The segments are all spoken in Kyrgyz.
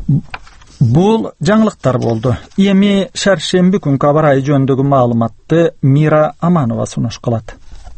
Бул жаңылыктар болду. Эми шаршемби күнкү аба ырайы жөнүндөгү маалыматты Мира Аманова сунуш кылат.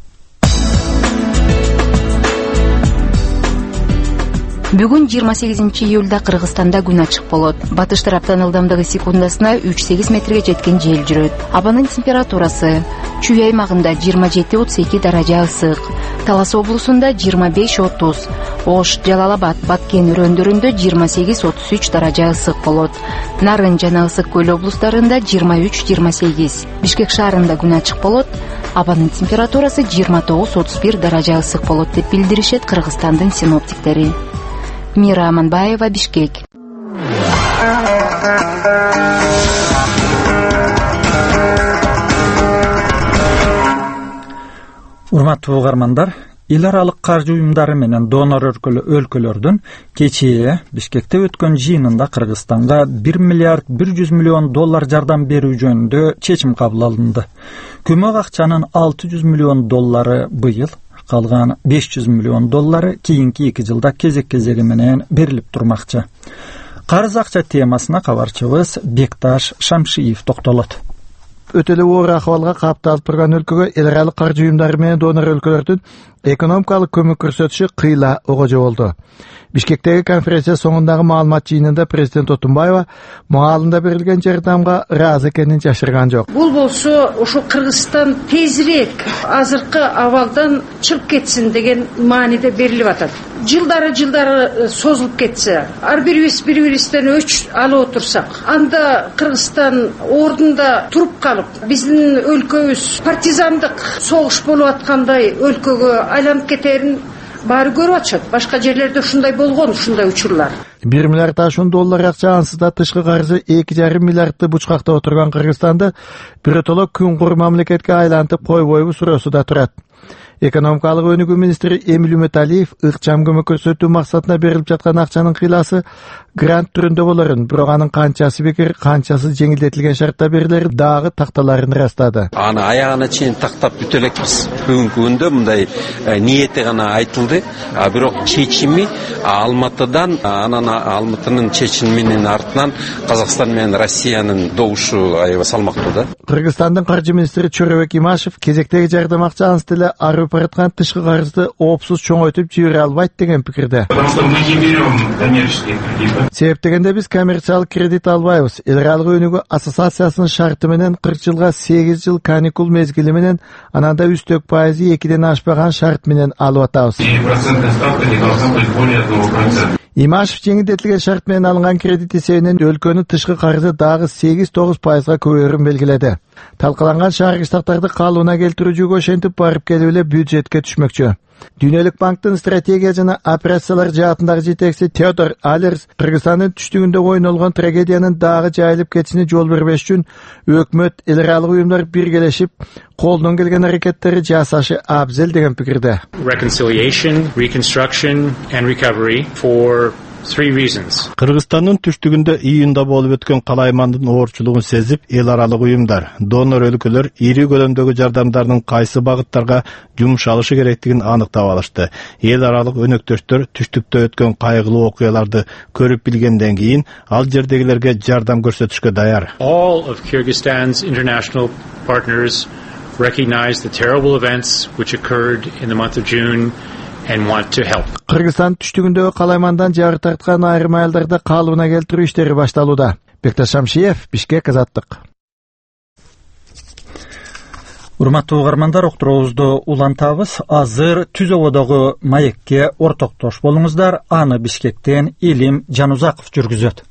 Бүгүн 28 июлда Кыргызстанда күн ачык болот. Батыш тараптан ылдамдыгы секундасына 3-8 метрге жеткен жел жүрөт. Абанын температурасы Чүй аймагында 27-32 даража ысык, Талас облусунда 25-30, Ош, Жалал-Абад, Баткен өрөөндөрүндө 28-33 даража ысык болот. Нарын жана Ысык көл облустарында 23-28. Бишкек шаарында күн ачык болот. Абанын температурасы 29-31 даража ысык болот деп билдиришет Кыргызстандын синоптиктери. Мира Аманбаева, Бишкек. Урматтуу угармандар, эл аралык каржы уюмдары менен донор өлкөлөрдүн кечээ Бишкекте өткөн жыйынында Кыргызстанга 1 миллиард 100 миллион доллар жардам берүү жөнүндө чечим кабыл алынды. Көмөк акчанын 600 миллион доллары быйыл, калган 500 миллион доллары кийинки 2 жылда кезек-кезеги менен берилип турмакчы. Карыз акча темасына кабарчыбыз Бекташ Шамшиев токтолот. Өтөлө оор акыбалга капталып турган өлкөгө эл аралык каржы уюмдары менен донор өлкөлөрдүн экономикалык көмөк көрсөтүшү кыйла огожо болду. Бишкектеги конференция соңундагы маалымат жыйынында президент Отунбаева маалында берилген жардамга ыраазы экенин жашырган жок. Бул болсо ошо Кыргызстан тезирээк азыркы абалдан чыгып кетсин деген мааниде берилип атат. Жылдары созулуп кетсе, ар бирибизден өч алып отурсак, анда Кыргызстан ордунда туруп калып, биздин өлкөбүз партизандык согуш болуп аткандай өлкөгө айланып кетерин баары көрүп атышат. Башка жерлерде ушундай болгон, ушундай учурлар. 1 миллиард ашуун доллар акча ансыз да тышкы карызы 2,5 миллиардты бучкактап отурган Кыргызстанды биротоло күн кур мамлекетке айлантып койбойбу суроосу да турат. Экономикалык өнүгүү министри Эмиль Үмөталиев ыкчам көмөк көрсөтүү максатына берилип жаткан акчанын кыйласы грант түрүндө болорун, бирок анын канчасы бекер, канчасы жеңилдетилген шартта берилери дагы такталарын ырастады. Аны аягына чейин тактап бүтө элекпиз. Бүгүнкү күндө мындай ниети гана айтылды, бирок чечими Алматыдан, анан Алматынын чечиминин артынан Казакстан менен Россиянын добушу аябай салмактуу да. Кыргызстандын каржы министри Чоробек Имашев кезектеги жардам акчанын деле арып бараткан тышкы карызды оопсуз чоңойтуп жибере албайт деген пикирде. Себеп дегенде биз коммерциялык кредит албайбыз. Эл аралык өнүгүү ассоциациясынын шарты менен 40 жылга 8 жыл каникул мезгили менен ананда үстөк пайызы 2ден ашпаган шарт менен алып атабыз. Имашев жеңилдетилген шарт менен алынган кредит эсебинен өлкөнүн тышкы карызы дагы 8-9 пайызга көбөйөрүн белгиледи. Талкаланган шааргы штаттарды калыбына келтирүүгө ошентип барып келип эле бюджетке түшмөкчү. Дүйнөлүк банктын стратегия жана операциялар жаатындагы жетекчиси Теодор Алерс Кыргызстандын түштүгүндө ойнолгон трагедиянын дагы жайылып кетишине жол бербеш үчүн өкмөт, эл аралык уюмдар биргелешип, колдон келген аракеттери жасашы абзел деген пикирде. Reconciliation, reconstruction and recovery for 3 reasons. Кыргызстандын түштүгүндө июнда болуп өткөн калаймандын оорчулугун сезип, эл аралык уюмдар, донор өлкөлөр ири көлөмдөгү жардамдардын кайсы багыттарга жумшалышы керектигин аныктап алышты. Эл аралык өнөктөштөр түштүктө өткөн кайгылуу окуяларды көрүп билгенден кийин ал жердегилерге жардам көрсөтүшкө даяр. All of Kyrgyzstan's international partners recognize the terrible events which occurred in the month of June and want to help. Кыргызстан түштүгүндөгү калаймандан жары тарткан айрым айылдарда калыбына келтирүү иштери башталууда. Бекташ Шамшиев, Бишкек, Азаттык. Урматтуу угармандар, октуруубузду улантабыз. Азыр Түз ободогу маекке ортоктош болуңуздар. Аны Бишкектен Илим Жанузаков жүргүзөт.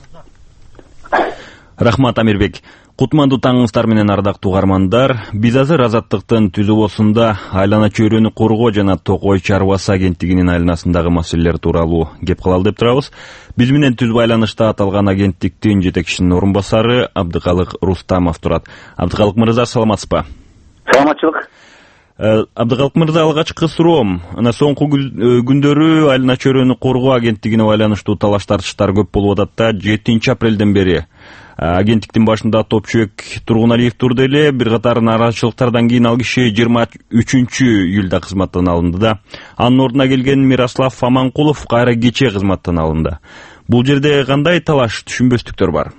Рахмат, Амирбек. Кутмандуу таңыңыздар менен ардактуу угармандар. Биз азыр Азаттыктын Түз обосунда айлана чөйрөнү коргоо жана Токой чарбасы агенттигинин айланасындагы маселелер тууралуу кеп калалы деп турабыз. Биз менен түз байланышта аталган агенттиктин жетекчисинин орун басары Абдыкалык Рустамов турат. Абдыкалык мырза, саламатсызбы? Саламатчылык. Абдыкалык мырза, алгачкы суроом. Ана соңку күндөрү айлана чөйрөнү коргоо агенттигине байланыштуу талаш тартыштар көп болуп атат да. 7 апрелден бери агенттиктин башында Топчубек Тургуналиев турду эле. Бир катар нааразычылыктардан кийин ал киши 23 июлда кызматтан алынды да. Анын ордуна келген Мирослав Аманкулов кайра кечээ кызматтан алынды. Бул жерде кандай талаш, түшүнбөстүктөр бар?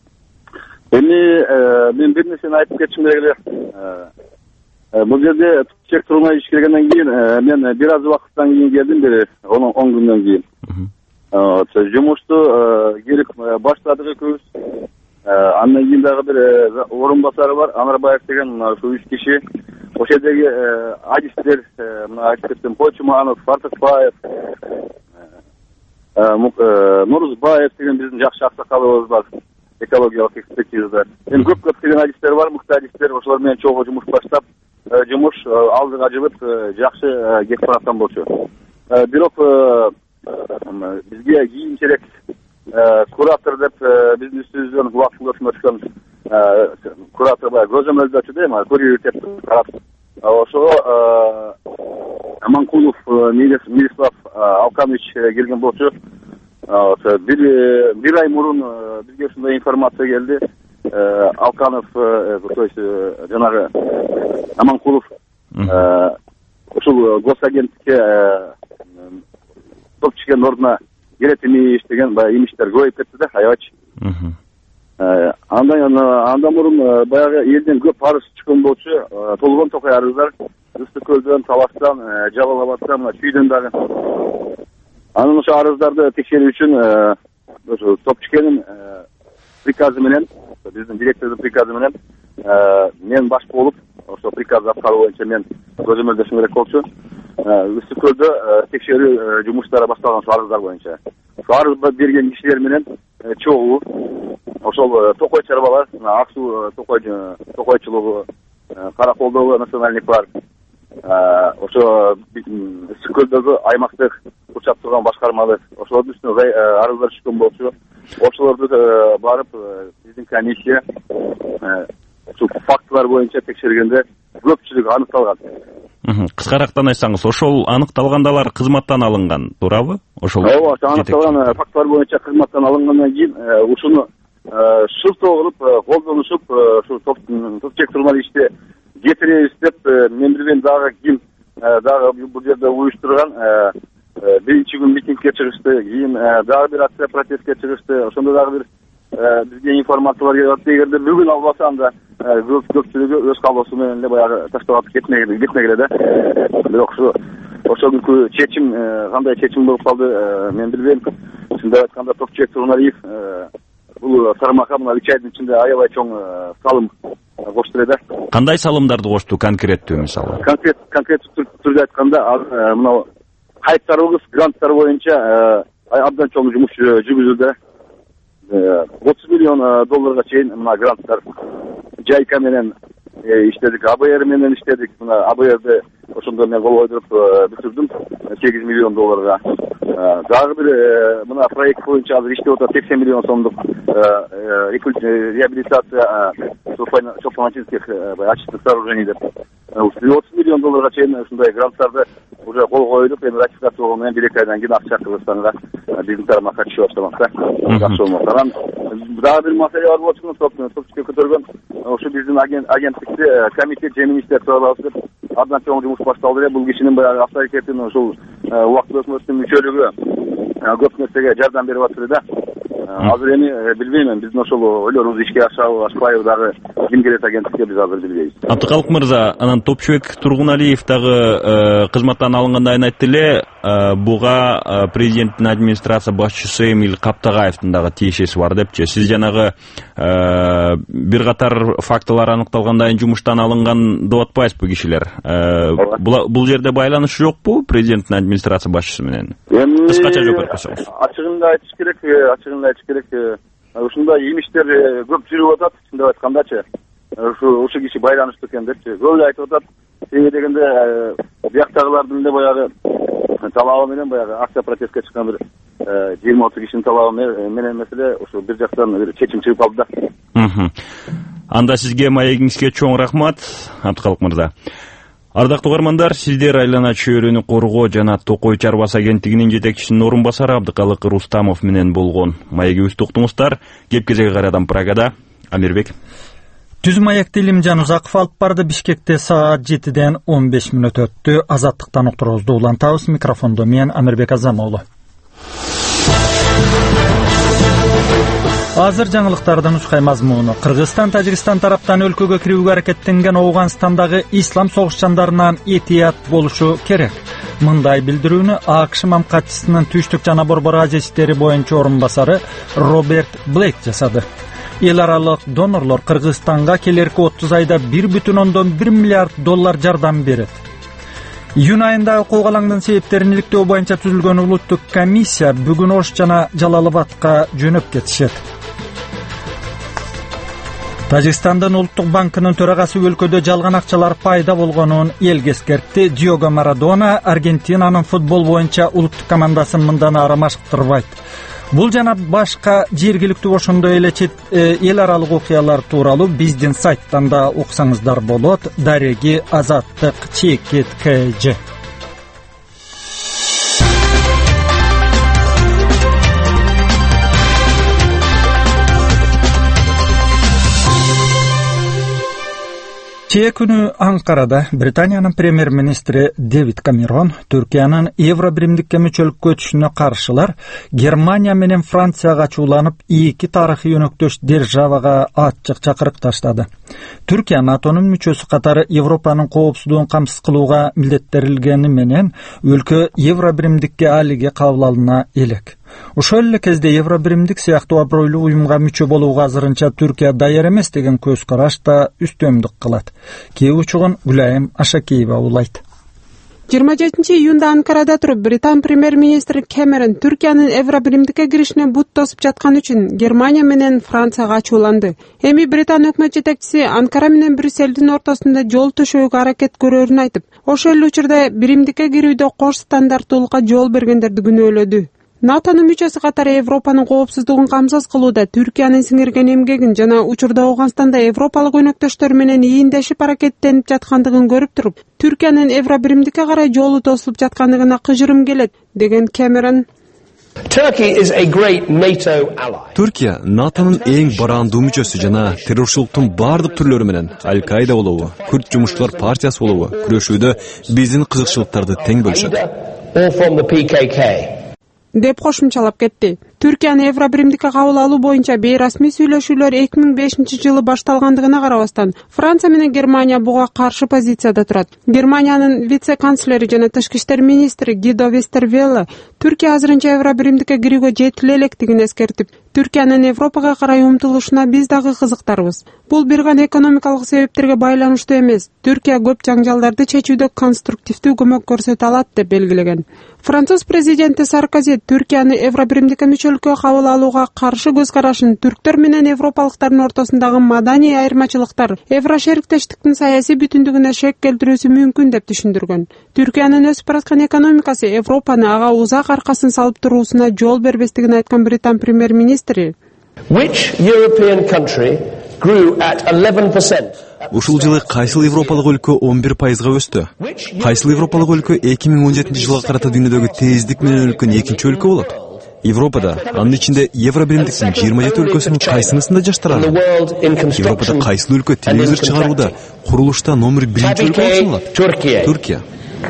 Мен бир нерсени айтып кетишим керек эле. Бул жерде чек тургунай иш келгенден кийин мен бир аз убакыттан кийин келдим, бир 10 күндөн кийин. Жумушту келип баштадык экөөбүз. Андан кийин дагы бир орун басары бар, Анарбаев деген ушу 3 киши. Ошол жердеги адистер, мына айтып кеттим, Почуманов, Фартыкбаев, Нурузбаев деген биздин жакшы аксакалыбыз бар, экологиялык экспертизада. Эми көптөгөн адистер бар, мыкты адистер, ошолор менен чогуу жумуш баштап, жумуш алдыга жылып жакшы кетип бараткан болчу. Бирок бизге кийинчерээк куратор деп биздин үстүбүздөн убактылуу өткөн куратор бар, көзөмөлдөөчү дейм, көрүү деп карап. Ошого Аманкулов Мирослав Алканович келген болчу. Бир ай мурун бизге ушундай информация келди. Алканов, то есть жанагы Аманкулов ушул госагенттикке топчикен ордуна келет имиш деген баягы имиштер көбөйүп кетти да, аябачы. Андан мурун баягы элден көп арыз чыккан болчу, толгон токой арыздар, Ыстык көлдөн, Таластан, Жалал Абадтан, Чүйдөн дагы. Анын ошо арыздарды текшерүү үчүн ошо топчикенин приказы менен, биздин директордун приказы менен мен баш болуп, ошо приказ аткаруу боюнча мен көзөмөлдөшүм керек болчу. Ыстык көлдө текшерүү жумуштары башталган ошо арыздар боюнча. Ошо арыз берген кишилер менен чогуу ошол токой чарбалар, Ак суу токойчулугу, Караколдогу национальный парк, ошо Ыстык көлдөгү аймактык курчап турган башкармалар, ошолордун үстүнө арыздар түшкөн болчу. Ошолорду барып биздин комиссия ушул фактылар боюнча текшергенде көпчүлүгү аныкталган. Кыскараак айтсаңыз, ошол аныкталгандалар кызматтан алынган, туурабы? Ошол аныкталган фактылар боюнча кызматтан алынгандан кийин ушуну шыртоо кылып колдонушуп, ушу топчек турмал иште кетиребиз деп, мен билбейм дагы ким дагы бул жерде уюштурган. Биринчи күн митингге чыгышты, кийин дагы бир акция протестке чыгышты. Ошондо дагы бир бизге информациялар келип атты. Эгерде бүгүн албаса, анда көпчүлүгү өз калоосу менен эле баягы таштап атып кетмегиле да. Бирок ошол күнкү чечим кандай чечим болуп калды, мен билбейм. Чындап айтканда Топчек Турналиев бул тармакка мына 3 айдын ичинде аябай чоң салым кошту да. Кандай салымдарды кошту конкреттүү мисалы? Конкреттүү түрдө айтканда, мына кайыптарыбыз, гранттар боюнча абдан чоң жумуш жүргүзүлдү. 30 миллион долларга чейин мына гранттар Жайка менен иштедик, АБР менен иштедик. Мына АБРди ошондо мен кол койдуруп бүтүрдүм 8 миллион долларга. Дагы бир мына проект боюнча азыр иштеп атат 80 миллион сомдук реабилитация Чопманчинских очистных сооружений деп. 30 миллион долларга чейин ушундай гранттарды уже кол коюлуп, эми ратификация менен 1-2 айдан кийин акча Кыргызстанга биздин тармакка түшүп баштамак да. Жакшы болмок. Анан дагы бир маселе бар болчу, топчикке көтөргөн ушу биздин агенттикте комитет жемиштер туралы деп абдан чоң жумуш башталды эле. Бул кишинин баягы авторитетин ушул убактылуу өкмөттүн мүчөлүгү көп нерсеге жардам берип атты да. Азыр эми билбейм, биздин ошол ойлорубуз ишке ашабы, ашпайбы дагы ким келет агенттикке биз азыр билбейбиз. Абдыкалык мырза, анан Топчубек Тургуналиев дагы кызматтан алынгандай айтты эле, буга президенттин администрация башчысы Эмиль Каптагаевдин дагы тиешеси бар депчи. Сиз жанагы бир катар фактылар аныкталгандан кийин жумуштан алынган деп атпайсызбы кишилер? Бул жерде байланыш жокпу президенттин администрация башчысы менен? Кыскача жооп берип койсоңуз. Ачыгын айтыш керек. Ушундай имиштер көп жүрүп атат, чындап айткандачы. Ушу киши байланыштуу экен депчи. Көп айтып атат. Себеби дегенде бияктагылардын эле баягы талабы менен баягы акция протестке чыккан бир 20-30 кишинин талабы менен маселе ушу бир жактан бир чечим чыгып калды да. Анда сизге маегиңизге чоң рахмат, Абдыкалык мырза. Ардактуу угармандар, сиздер айлана чөйрөнү коргоо жана Токой чарбасы агенттигинин жетекчисинин орун басары Абдыкалык Рустамов менен болгон маегибизди уктуңуздар. Кеп кезеге карадан Прагада Амирбек. Түз маекти Илимжан Узаков алып барды. Бишкекте саат 7-ден 15 мүнөт өттү. Азаттыктан уктуруубузду улантабыз. Микрофондо мен Амирбек Азамоğlu. Азыр жаңылыктардын ушкай мазмуну. Кыргызстан Тажикстан тараптан өлкөгө кирүүгө аракеттенген Ооганстандагы ислам согушчандарынан этият болушу керек. Мындай билдирүүнү АКШ мамкатчысынын Түштүк жана Борбор Азия иштери боюнча орун басары Роберт Блейк жасады. Эл аралык донорлор Кыргызстанга келерки 30 айда 1,1 миллиард доллар жардам берет. Июнь айында окууга алаңдын себептерин иликтөө боюнча түзүлгөн улуттук комиссия бүгүн Ош жана Жалал-Абадка жөнөп кетишет. Тажикстандын улуттук банкынын төрагасы өлкөдө жалган акчалар пайда болгонун элге эскертти. Диого Марадона Аргентинанын футбол боюнча улуттук командасын мындан ары машыктырбайт. Бул жана башка жергиликтүү ошондой эле эл аралык окуялар тууралуу биздин сайттан да окусаңыздар болот. Дареги Азаттык Чекет КЖ. Чээ күнү Анкарада Британиянын премьер-министри Дэвид Камерон Түркиянын Евробиримдикке мүчөлүккө өтүшүнө каршылар Германия менен Францияга чууланып, эки тарыхый өнөктөш державага ачык чакырык таштады. Түркия НАТОнун мүчөсү катары Европанын коопсуздугун камсыз кылууга милдеттелгени менен өлкө Евробиримдикке алиге кабыл алына элек. Ошол эле кезде Евробиримдик сыяктуу абройлуу уюмга мүчө болууга азырынча Түркия даяр эмес деген көз караш да үстөмдүк кылат. Кээ учугун Гүлайым Ашакеева улайт. 27 июнда Анкарада туруп Британ премьер-министри Кэмерон Түркиянын Евробиримдикке киришине бут тосуп жаткан үчүн Германия менен Францияга ачууланды. Эми Британ өкмөт жетекчиси Анкара менен Брюссельдин ортосунда жол төшөөгө аракет көрөрүн айтып, ошол эле учурда биримдикке кирүүдө кош стандарттуулукка жол бергендерди күнөөлөдү. НАТОнун мүчөсү катары Европанын коопсуздугун камсыз кылууда Түркиянын сиңирген эмгегин жана учурда Ооганстанда европалык өнөктөштөр менен ийиндешип аракеттенип жаткандыгын көрүп туруп, Түркиянын Евробиримдикке карай жолу тосулуп жаткандыгына кыжырым келет, деген Кэмерон. Түркия НАТОнун эң барандуу мүчөсү жана террорчулуктун бардык түрлөрү менен Аль-Каида болобу, Күрд жумушчулар партиясы болобу күрөшүүдө биздин кызыкчылыктарды тең бөлүшөт. Деп кошумчалап кетти. Түркияны Евробиримдикке кабыл алуу боюнча бейрасмий сүйлөшүүлөр 2005 жылы башталгандыгына карабастан, Франция менен Германия буга каршы позицияда турат. Германиянын вице-канцлери жана тышкы иштер министри Гидо Вестервелле Түркия азырынча Евробиримдикке кирүүгө жетиле электигин эскертип, Түркиянын Европага карай умтулушуна биз дагы кызыктарбыз. Бул бир гана экономикалык себептерге байланыштуу эмес. Түркия көп жаңжалдарды чечүүдө конструктивдүү көмөк көрсөтө алат деп белгилеген. Француз президенти Саркози Түркияны Евробиримдикке мүчөлүккө кабыл алууга каршы көз карашын түрктөр менен европалыктардын ортосундагы маданий айырмачылыктар Еврошериктештиктин саясий бүтүндүгүнө шек келтирүүсү мүмкүн деп түшүндүргөн. Түркиянын өсүп бараткан экономикасы Европаны ага узак аркасын салып туруусуна жол бербестигин айткан Британ премьер-министри Ушул жылы кайсыл европалык өлкө 11%га өстү? Кайсыл европалык өлкө 2017 жылга карата дүйнөдөгү тездик менен өлкөн экинчи өлкө болот? Европада, анын ичинде Евробиримдиктин 27 өлкөсүнүн кайсынысында жаштар? Европада кайсыл өлкө телевизор чыгарууда, курулушта номер 1 өлкө болуп саналат? Түркия.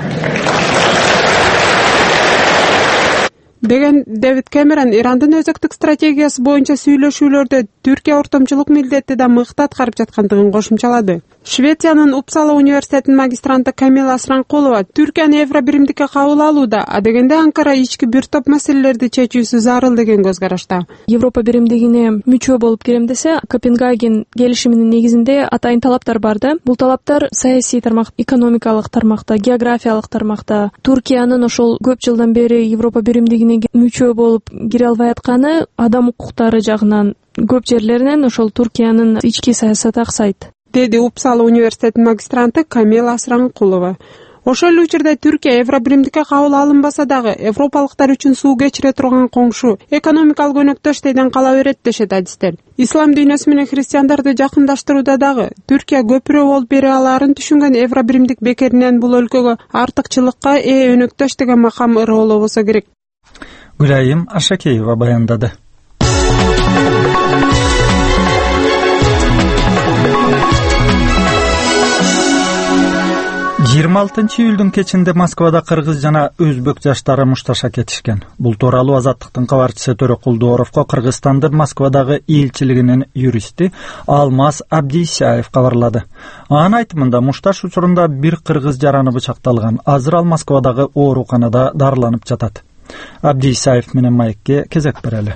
Деген Дэвид Кэмерон Ирандын өзөктүк стратегиясы боюнча сүйлөшүүлөрдө Түркия ортомчулук милдетти да мыкты аткарып жаткандыгын кошумчалады. Швециянын Упсала университетинин магистранты Камила Асранкулова Түркияны Евробиримдикке кабыл алууда, адегенде Анкара ички бир топ маселелерди чечүүсү зарыл деген көз карашта. Европа биримдигине мүчө болуп кирем десе, Копенгаген келишиминин негизинде атайын талаптар бар да. Бул талаптар саясий тармак, экономикалык тармакта, географиялык тармакта. Түркиянын ошол көп жылдан бери Европа биримдигине мүчө болуп кире албай атканы адам укуктары жагынан көп жерлеринен ошол Түркиянын ички саясаты аксайт, деди Упсала университетинин магистранты Камила Асранкулова. Ошол учурда Түркия Евробиримдикке кабыл алынбаса дагы европалыктар үчүн суу кечире турган коңшу, экономикалык өнөктөш дейден кала берет дешет адистер. Ислам дүйнөсү менен христиандарды жакындаштырууда дагы Түркия көпүрө болуп бере алаарын түшүнгөн Евробиримдик бекеринен бул өлкөгө артыкчылыкка ээ өнөктөш деген макам ырыоло болсо керек. Гүлайым Ашакеева баяндады. 26-июлдун кечинде Москвада кыргыз жана өзбек жаштары мушташа кетишкен. Бул тууралуу Азаттыктын кабарчысы Төрөкул Дооровго Кыргызстандын Москвадагы элчилигинин юристи Алмаз Абдисяев кабарлады. Анын айтымында мушташ учурунда бир кыргыз жараны бычакталган. Азыр ал Москвадагы ооруканада дарыланып жатат. Абдисяев менен маекке кезек берели.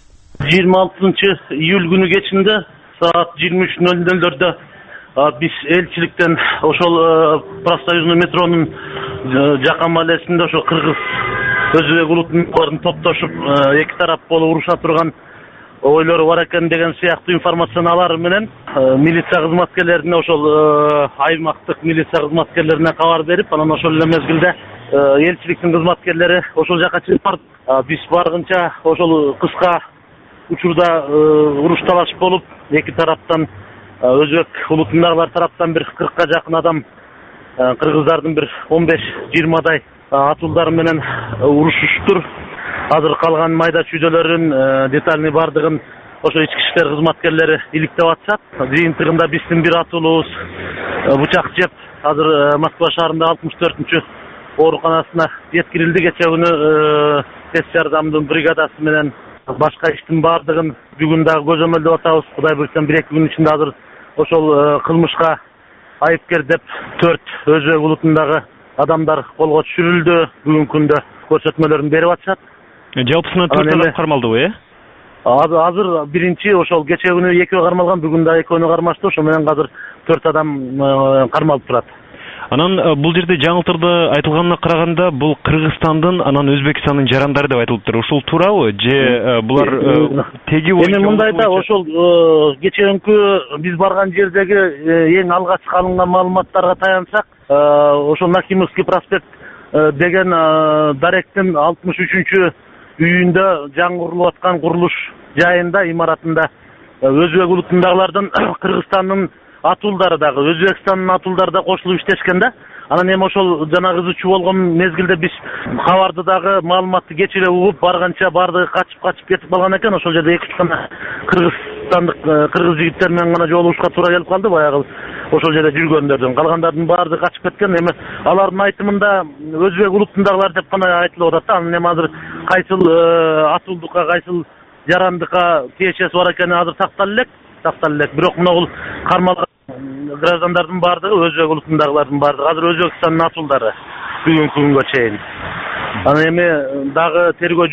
26-июль күнү кечинде саат 23:00 биз элчиликтен ошол профсоюзный метронун жакын маалесинде ошо кыргыз өзбек улутундарын топтошуп эки тарап болуп уруша турган ойлору бар экен деген сыяктуу информацияны алар менен милиция кызматкерлерине ошол аймактык милиция кызматкерлерине кабар берип, анан ошол эле мезгилде элчиликтин кызматкерлери ошол жака чыгып барды. Биз баргынча ошол кыска учурда уруш талаш болуп, эки тараптан өзбек улутундагылар тараптан бир 40ка жакын адам, кыргыздардын бир 15-20дай атуулдар менен урушуштур. Азыр калган майда чүйдөлөрүн детальный бардыгын ошо ички иштер кызматкерлери иликтеп атышат. Жыйынтыгында биздин бир атуулубуз бычак жеп азыр Москва шаарында 64-чү ооруканасына жеткирилди. Кече күнү тез жардамдын бригадасы менен башка иштин бардыгын бүгүн дагы көзөмөлдөп атабыз. Кудай буйрса 1-2 күн ичинде азыр ошол кылмышка айыпкер деп 4 өзбек улутундагы адамдар колго түшүрүлдү. Бүгүнкү күндө көрсөтмөлөрүн берип атышат. Жалпысынан 4 адам кармалдыбы, э? Азыр биринчи ошол кече күнү 2 кармалган, бүгүн дагы 2 кармашты. Ошо менен азыр 4 адам кармалып турат. Анан бул жерде жаңылтырда айтылганына караганда бул Кыргызстандын анан Өзбекстандын жарандары деп айтылыптыр. Ушул туурабы же булар теги боюнча? Эми мындай да, ошол кечеөнкү биз барган жердеги эң алгачкы алынган маалыматтарга таянсак, ошол Нахимовский проспект деген даректин 63-чү үйүндө жаңырылып аткан курулуш жайында, имаратында өзбек улутундагылардын Кыргызстандын атуулдары дагы, Өзбекстандын атуулдары да кошулуп иштешкен да. Анан эми ошол жанагы ызычуу болгон мезгилде биз кабарды дагы маалыматты кеч эле угуп барганча бардыгы качып кетип калган экен. Ошол жерде 2-3 гана кыргыз жигиттер менен гана жолугушка туура келип калды. Баягы ошол жерде жүргөндөрдүн, калгандардын баардыгы качып кеткен. Эми алардын айтымында өзбек улутундагылар деп гана айтылып атат да. Анан эми азыр кайсыл атуулдукка, кайсыл жарандыкка тиешеси бар экени азыр такталып элек. Бирок мына кармалган граждандардын баардыгы өзбек улутундагылардын баардыгы азыр Өзбекстандын атуулдары бүгүнкү күнгө чейин. Анан эми дагы тергөө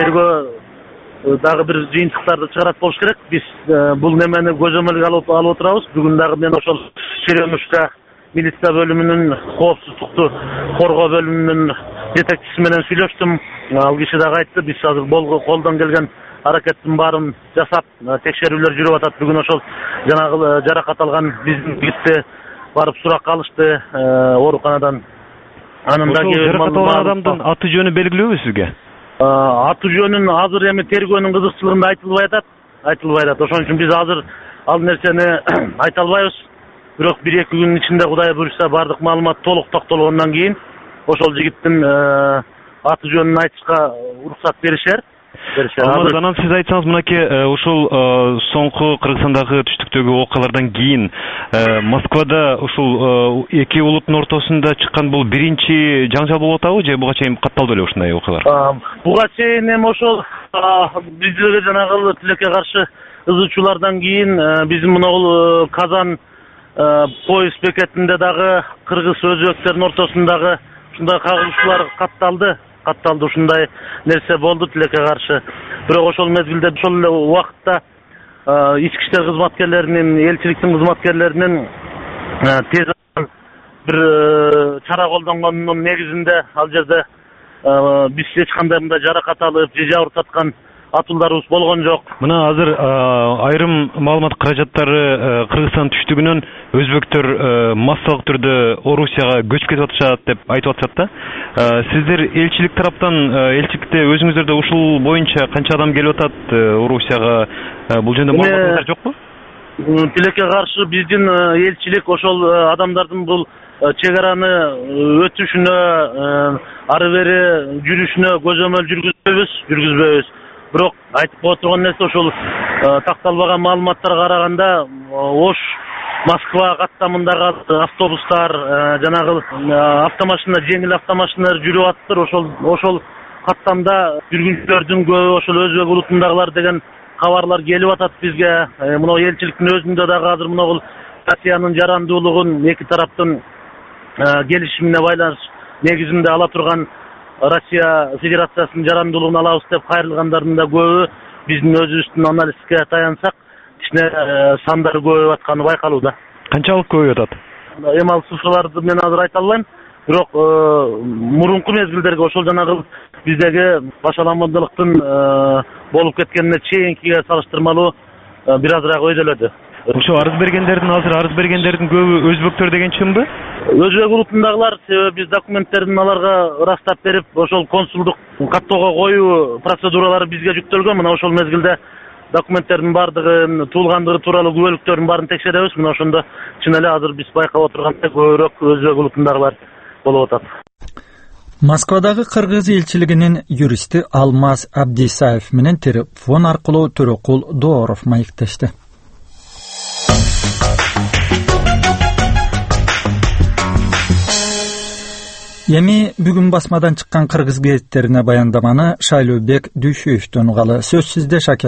жүрүп, дагы бир жыйынтыктарды чыгарат болуш керек. Биз бул немени көзөмөлгө алып отурабыз. Бүгүн дагы мен ошол Черемушка милиция бөлүмүнүн коопсуздукту коргоо бөлүмүнүн жетекчиси менен сүйлөштүм. Ал киши дагы айтты, биз азыр колдон келген аракеттин баарын жасап, текшерүүлөр жүрүп атат. Бүгүн ошол жанагы жаракат алган биздин жигитти барып суракка алышты ооруканадан. Анын дагы жаракат алган адамдын аты жөнү белгилүүбү сизге? Аты жөнүн азыр эми тергөөнүн кызыкчылыгында айтылбай атат. Ошон үчүн биз азыр ал нерсени айта албайбыз. Бирок 1-2 күнүн ичинде Кудай буйрса бардык маалымат толук токтолгондон кийин ошол жигиттин аты жөнүн айтышка уруксат беришер. Анан сиз айтсаңыз, мынакей ушул соңку Кыргызстандагы түштүктөгү окуялардан кийин Москвада ушул эки улуттун ортосунда чыккан бул биринчи жаңжал болуп атабы же буга чейин катталды беле ушундай окуялар? Буга чейин эми ошол биздеги жанагы тилекке каршы ызычуулардан кийин биздин мына Казан поезд бекетинде дагы кыргыз өзбектердин ортосундагы ушундай кагылышуулар катталды, ушундай нерсе болду тилекке каршы. Бирок ошол мезгилде, ошол эле убакытта ички иштер кызматкерлеринин, элчиликтин кызматкерлеринин тез бир чара колдонгонунун негизинде ал жерде биз эч кандай мындай жаракат алып, же жабыртаткан атуулдарыбыз болгон жок. Мына азыр айрым маалымат каражаттары Кыргызстан түштүгүнөн өзбектер массалык түрдө Орусияга көчүп кетип атышат деп айтып атышат да. Сиздер элчилик тараптан, элчиликте өзүңүздөрдө ушул боюнча канча адам келип атат Орусияга? Бул жөнүндө маалыматтар жокпу? Тилекке каршы биздин элчилик ошол адамдардын бул чек-араны өтүшүнө, ары бери жүрүшүнө көзөмөл жүргүзбөйбүз. Бирок айтып коя турган нерсе ошол такталбаган маалыматтарга караганда Ош Москва каттамындагы автобустар, жанагы автомашина, жеңил автомашиналар жүрүп атыптыр. Ошол каттамда жүргүнчүлөрдүн көбү ошол өзбек улутундагылар деген кабарлар келип атат бизге. Мына элчиликтин өзүндө дагы азыр мына Россиянын жарандуулугун эки тараптын келишимине байланыш негизинде ала турган Россия Федерациясынын жарандуулугун алабыз деп кайрылгандардын да көбү биздин өзүбүздүн анализге таянсак кичине сандары көбөйүп атканы байкалууда. Канчалык көбөйүп атат? Эми ал цифрларды мен азыр айта албайм, бирок мурунку мезгилдерге ошол жанагы биздеги башаламандылыктын болуп кеткенине чейинкиге салыштырмалуу бир азыраак өйдөлөдү. Ошо арыз бергендердин көбү өзбектер деген чынбы? Өзбек улутундагылар, себеби биз документтерин аларга ырастап берип, ошол консулдук каттоого коюу процедуралары бизге жүктөлгөн. Мына ошол мезгилде документтердин бардыгын, туулгандыгы тууралуу күбөлүктөрдүн баарын текшеребиз. Мына ошондо чын эле азыр биз байкап отургандай көбүрөөк өзбек улутундагылар болуп атат. Москвадагы кыргыз элчилигинин юристи Алмаз Абдисаев менен телефон аркылуу Төрөкул Дооров маектешти. Эми бүгүн басмадан чыккан кыргыз газеттерине баяндаманы Шайлообек Дүйшөевдөн угалы. Сөз сизде, Шаке.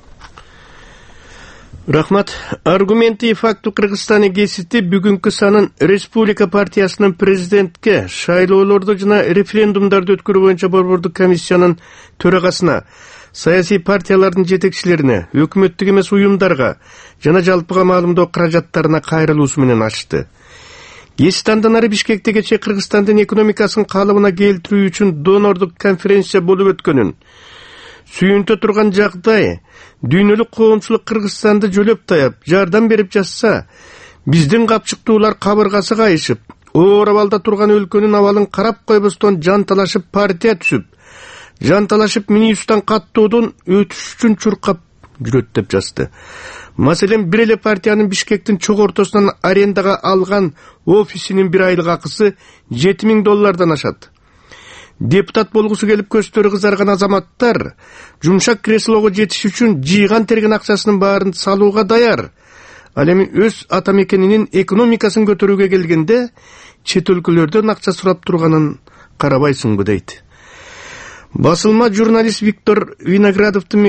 Рахмат. Аргументы и факту Кыргызстаны гезити бүгүнкү санын Республика партиясынын президентке шайлоолорду жана референдумдарды өткөрүү боюнча борбордук комиссиянын төрагасына, саясий партиялардын жетекчилерине, өкмөттүк эмес уюмдарга жана жалпыга маалымдоо каражаттарына кайрылуусу менен ачты. Гезит андан ары Бишкекте кечээ Кыргызстандын экономикасын калыбына келтирүү үчүн донордук конференция болуп өткөнүн, сүйүнтө турган жагдай дүйнөлүк коомчулук Кыргызстанды жөлөп таяп, жардам берип жатса, биздин капчыктуулар кабыргасы кайышып, оор абалда турган өлкөнүн абалын карап койбостон жанталашып партия түзүп, жанталашып Минюстан каттоодон өтүш үчүн чуркап жүрөт деп жазды. Маселен, бир эле партиянын Бишкектин чок ортосунан арендага алган офисинин бир айлык акысы $7,000 ашат. Депутат болгусу келип көздөрү кызарган азаматтар жумшак креслого жетиш үчүн жыйган терген акчасынын баарын салууга даяр. Ал эми өз ата мекенинин экономикасын көтөрүүгө келгенде чет өлкөлөрдөн акча сурап турганын карабайсыңбы дейт. Басылма журналист Виктор Виноградовдун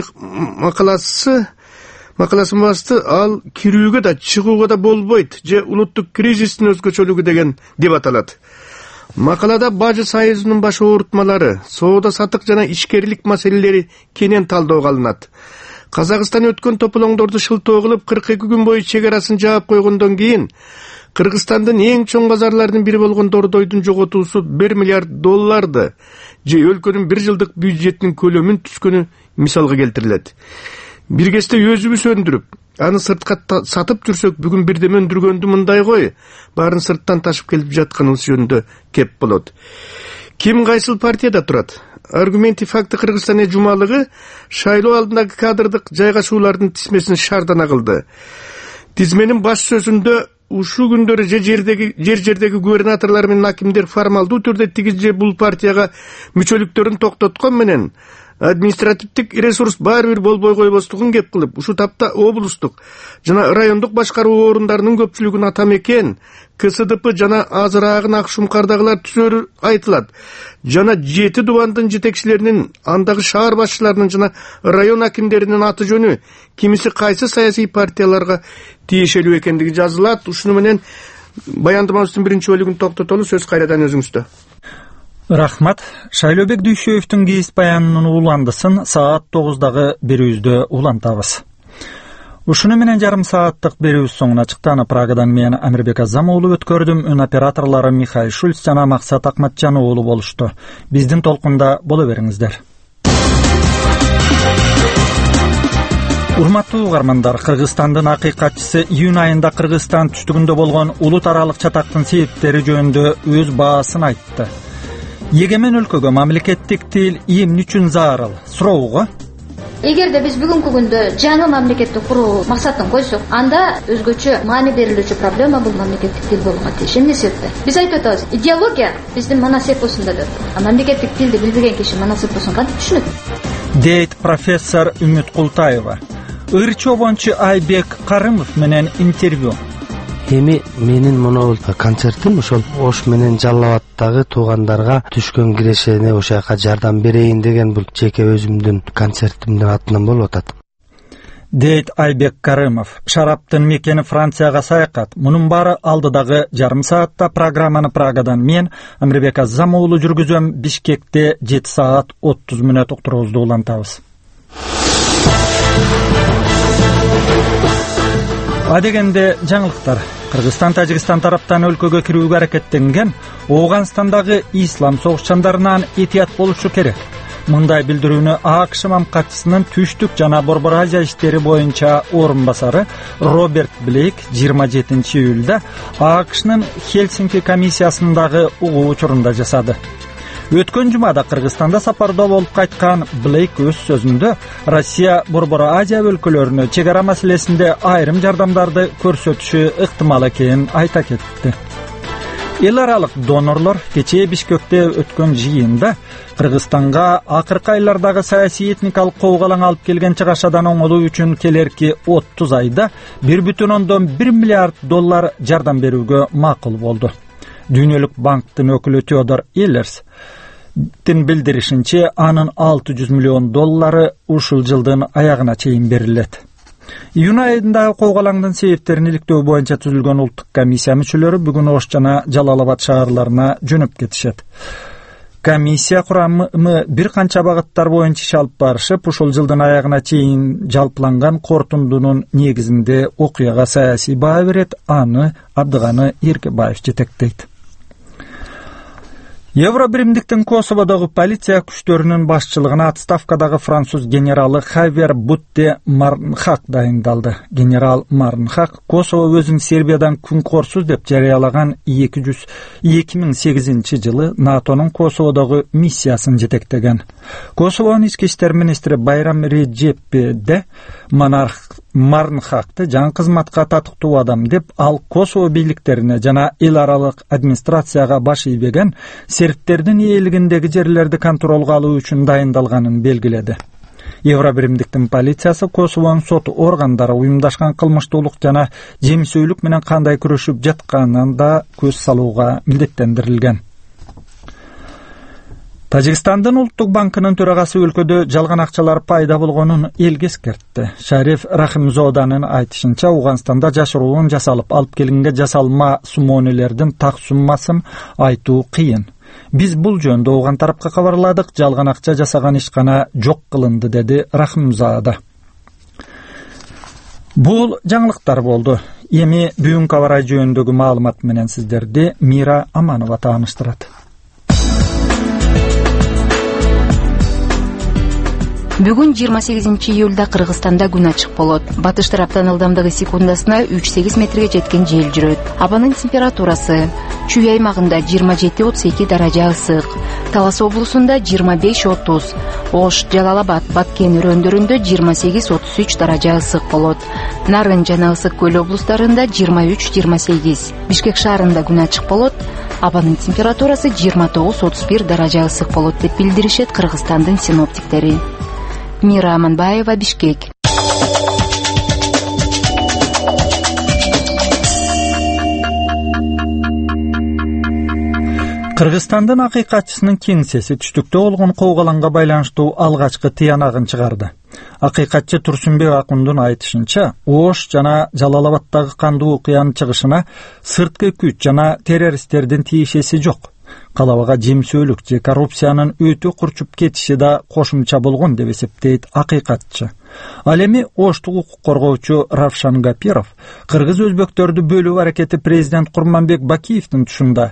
макаласын басты, ал кирүүгө да чыгууга да болбойт же улуттук кризистин өзгөчөлүгү деп аталат. Макалада Бажы Союзунун баш оорутмалары, соода сатык жана ишкерлик маселелери кенен талдоого алынат. Казакстан өткөн тополоңдорду шылтоо кылып 42 күн бою чек арасын жаап койгондон кийин Кыргызстандын эң чоң базарларынын бири болгон Дордойдун жоготуусу $1 миллиард же өлкөнүн 1 жылдык бюджетинин көлөмүн түскөнү мисалга келтирилет. Бир кезде өзүбүз өндүрүп, аны сыртка сатып жүрсөк, бүгүн бирдеме өндүргөндү мындай кой, баарын сырттан ташып келип жатканыбыз жөнүндө кеп болот. Ким кайсыл партияда турат? Аргументи факты Кыргызстан жумалыгы шайлоо алдындагы кадрдык жайгашуулардын тизмесин шаардана кылды. Тизменин баш сөзүндө ушул күндөрү жер жердеги губернаторлор менен акимдер формалдуу түрдө тигиз же бул партияга мүчөлүктөрүн токтоткон менен административдик ресурс баары бир болбой койбостугун кеп кылып, ушу тапта облустук жана райондук башкаруу орундарынын көпчүлүгүн ата мекен, КСДП жана азыраагын Ак Шумкардагылар түзөрү айтылат. Жана 7 дубандын жетекчилеринин, андагы шаар башчыларынын жана район акимдеринин аты жөнү кимиси кайсы саясий партияларга тиешелүү экендиги жазылат. Ушуну менен баяндамабыздын биринчи бөлүгүн токтотолу, сөз кайрадан өзүңүздө. Рахмат. Шайлообек Дүйшөевдүн гезит баянынын уландысын саат 9-дагы берүүбүздө улантабыз. Ушуну менен жарым сааттык берүүбүз соңуна чыкты. Аны Прагадан мен Амирбек Азам уулу өткөрдүм. Үн операторлору Михаил Шульц жана Максат Акматжан уулу болушту. Биздин толкунда боло бериңиздер. Урматтуу угармандар, Кыргызстандын акыйкатчысы июнь айында Кыргызстан түштүгүндө болгон улут аралык чатактын себептери жөнүндө өз баасын айтты. Егемен өлкөгө мамлекеттик тил эмне үчүн зарыл? Суроого. Эгерде биз бүгүнкү күндө жаңы мамлекетти куруу максатын койсок, анда өзгөчө маани берилүүчү проблема бул мамлекеттик тил болгон тийиш. Эмне себептен? Биз айтып атабыз, идеология биздин манасепосунда деп. А мамлекеттик тилди билбеген киши манасепосун кантип түшүнөт? Дейт профессор Үмүт Култаева. Ыр чобончу Айбек Карымов менен интервью. Эми менин монол концертим ошол Ош менен Жалал Абадтагы туугандарга түшкөн кирешене ошол жака жардам берейин деген бул жеке өзүмдүн концертимдин атынан болуп атат. Дейт Айбек Карымов. Шараптын мекени Францияга саякат. Мунун баары алдыдагы жарым саатта. Программаны Прагадан мен Амирбек Азам уулу жүргүзөм. Бишкекте 7 саат 30 мүнөт уктуруубузду улантабыз. Адегенде жаңылыктар. Кыргызстан Тажикстан тараптан өлкөгө кирүүгө аракеттенген Ооганстандагы ислам согушчандарынан этият болушу керек. Мындай билдирүүнү АКШ мамкатчысынын түштүк жана Борбор Азия иштери боюнча орун басары Роберт Блейк 27 июлда АКШнын Хельсинки комиссиясындагы угуу учурунда жасады. Өткөн жумада Кыргызстанда сапарда болуп кайткан Блейк өз сөзүндө Россия Борбор Азия өлкөлөрүнө чек ара маселесинде айрым жардамдарды көрсөтүшү ыктымал экенин айта кетти. Эл аралык донорлор кечээ Бишкекте өткөн жыйында Кыргызстанга акыркы айлардагы саясий этникалык коогалаң алып келген чыгашадан оңолуу үчүн келерки 30 айда 1,1 миллиард доллар жардам берүүгө макул болду. Дүйнөлүк банктын өкүлү Теодор Эллерс билдиришинче, анын 600 миллион доллары ушул жылдын аягына чейин берилет. Июнь айындагы коогалаңдын себептерин иликтөө боюнча түзүлгөн улуттук комиссия мүчөлөрү бүгүн Ош жана Жалал Абад шаарларына жөнөп кетишет. Комиссия курамы бир канча багыттар боюнча иш алып барышып, ушул жылдын аягына чейин жалпыланган корутундунун негизинде окуяга саясий баа берет. Аны Абдыганы Эркебаев жетектейт. Евробиримдиктин Косоводогу полиция күчтөрүнүн башчылыгына отставкадагы француз генералы Хавьер Бутте Марнхак дайындалды. Генерал Марнхак Косово өзүн Сербиядан күнкорсуз деп жарыялаган 2008 жылы НАТОнун Косоводогу миссиясын жетектеген. Косовонун ички иштер министри Байрам Реджеппе де Марнхакты жан кызматка татыктуу адам деп, ал Косово бийликтерине жана эл аралык администрацияга баш ийбеген сербтердин ээлигиндеги жерлерди контролго алуу үчүн дайындалганын белгиледи. Евробиримдиктин полициясы Косовонун сот органдары уюмдашкан кылмыштуулук жана жемсөөлүк менен кандай күрөшүп жатканына да көз салууга милдеттендирилген. Тажикстандын улуттук банкынын төрагасы өлкөдө жалган акчалар пайда болгонун элге эскертти. Шариф Рахимзоданын айтышынча, Ооганстанда жашыруун жасалып, алып келинге жасалма сумонелердин так суммасын айтуу кыйын. Биз бул жөнүндө Ооган тарапка кабарладык, жалган акча жасаган ишкана жок кылынды, деди Рахимзода. Бул жаңылыктар болду. Эми бүгүнкү аба ырайы жөнүндөгү маалымат менен сиздерди Мира Аманова тааныштырат. Бүгүн 28 июлда Кыргызстанда күн ачык болот. Батыш тараптан ылдамдыгы секундасына 3-8 метрге жеткен жел жүрөт. Абанын температурасы Чүй аймагында 27-32 даража ысык, Талас облусунда 25-30, Ош, Жалал Абад, Баткен өрөөндөрүндө 28-33 даража ысык болот. Нарын жана Ысык көл облустарында 23-28. Бишкек шаарында күн ачык болот. Абанын температурасы 29-31 даража ысык болот деп билдиришет Кыргызстандын синоптиктери. Мира Аманбаева, Бишкек. Кыргызстандын акыйкатчысынын кеңсеси түштүктө болгон коогалаңга байланыштуу алгачкы тыянагын чыгарды. Акыйкатчы Турсунбек Акундун айтышынча, Ош жана Жалал Абадтагы кандуу окуянын чыгышына сырткы күч жана террористтердин тиешеси жок. Калабага жемсөөлүк же коррупциянын өтө курчуп кетиши да кошумча болгон деп эсептейт акыйкатчы. Ал эми Оштук укук коргоочу Равшан Гапиров кыргыз өзбөктөрдү бөлүү аракети президент Курманбек Бакиевдин тушунда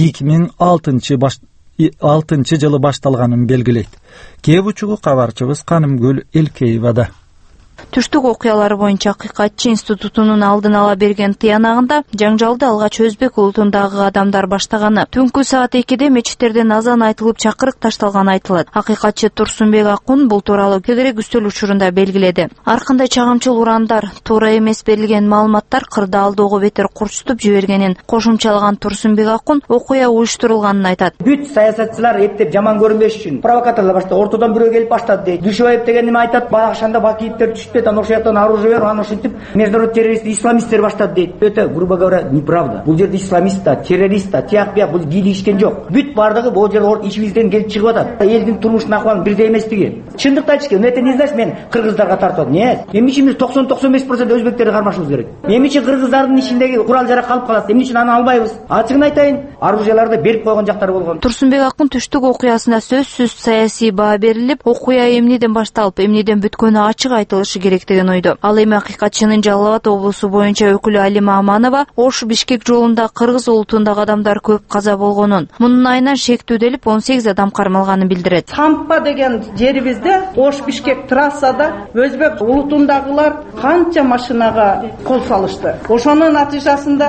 2006 жылы башталганын белгилейт. Кеп учугу кабарчыбыз Канымгүл Элкеевада. Түштүк окуялары боюнча акыйкатчы институтунун алдын ала берген тыянагында жаңжалды алгач өзбек улутундагы адамдар баштаганы. Түнкү саат 2-де мечиттерден азан айтылып чакырык ташталганы айтылат. Акыйкатчы Турсунбек Акун бул тууралуу кегерек үстөл учурунда белгиледи. Ар кандай чагымчыл урандар, туура эмес берилген маалыматтар кырды алдоого бетер курчутуп жибергенин кошумчалаган Турсунбек Акун окуя уюштурулганын айтат. Бүт саясатчылар эптеп жаман көрүнбөш үчүн провокаторлор башта ортодон бирөө келип баштады дейт. Дүйшөбаев деген неме айтат, Бакашанда Бакиевдер түшпөт там ошол жактан оружие берип анан ушинтип международный террорист исламисттер баштады дейт. Өтө грубо говоря неправда. Бул жерде исламист да, террорист да, тияк бияк бул бийлигишкен жок. Бүт бардыгы бул жерде ичибизден келип чыгып атат. Элдин турмушунун акыбалын бирдей эместиги. Чындыкты айтышке, это не значит мен кыргыздарга тартып. Нет. Эмне үчүн биз 90-95% өзбектерди кармашыбыз керек? Эмне үчүн кыргыздардын ичиндеги курал жарак калып калат? Эмне үчүн аны албайбыз? Ачыгын айтайын, оружияларды берип койгон жактар болгон. Турсунбек Акын түштүк окуясына сөзсүз саясий баа берилип, окуя эмнеден башталып, эмнеден бүткөнү ачык айтылышы керек деген ойдо. Ал эми акыйкатчынын Жалал Абад облусу боюнча өкүлү Алима Аманова Ош-Бишкек жолунда кыргыз улутундагы адамдар көп каза болгонун, мунун айынан шектүүделип 18 адам кармалганын билдирет. Сампа деген жерибизде Ош-Бишкек трассада өзбек улутундагылар канча машинага кол салышты. Ошонун натыйжасында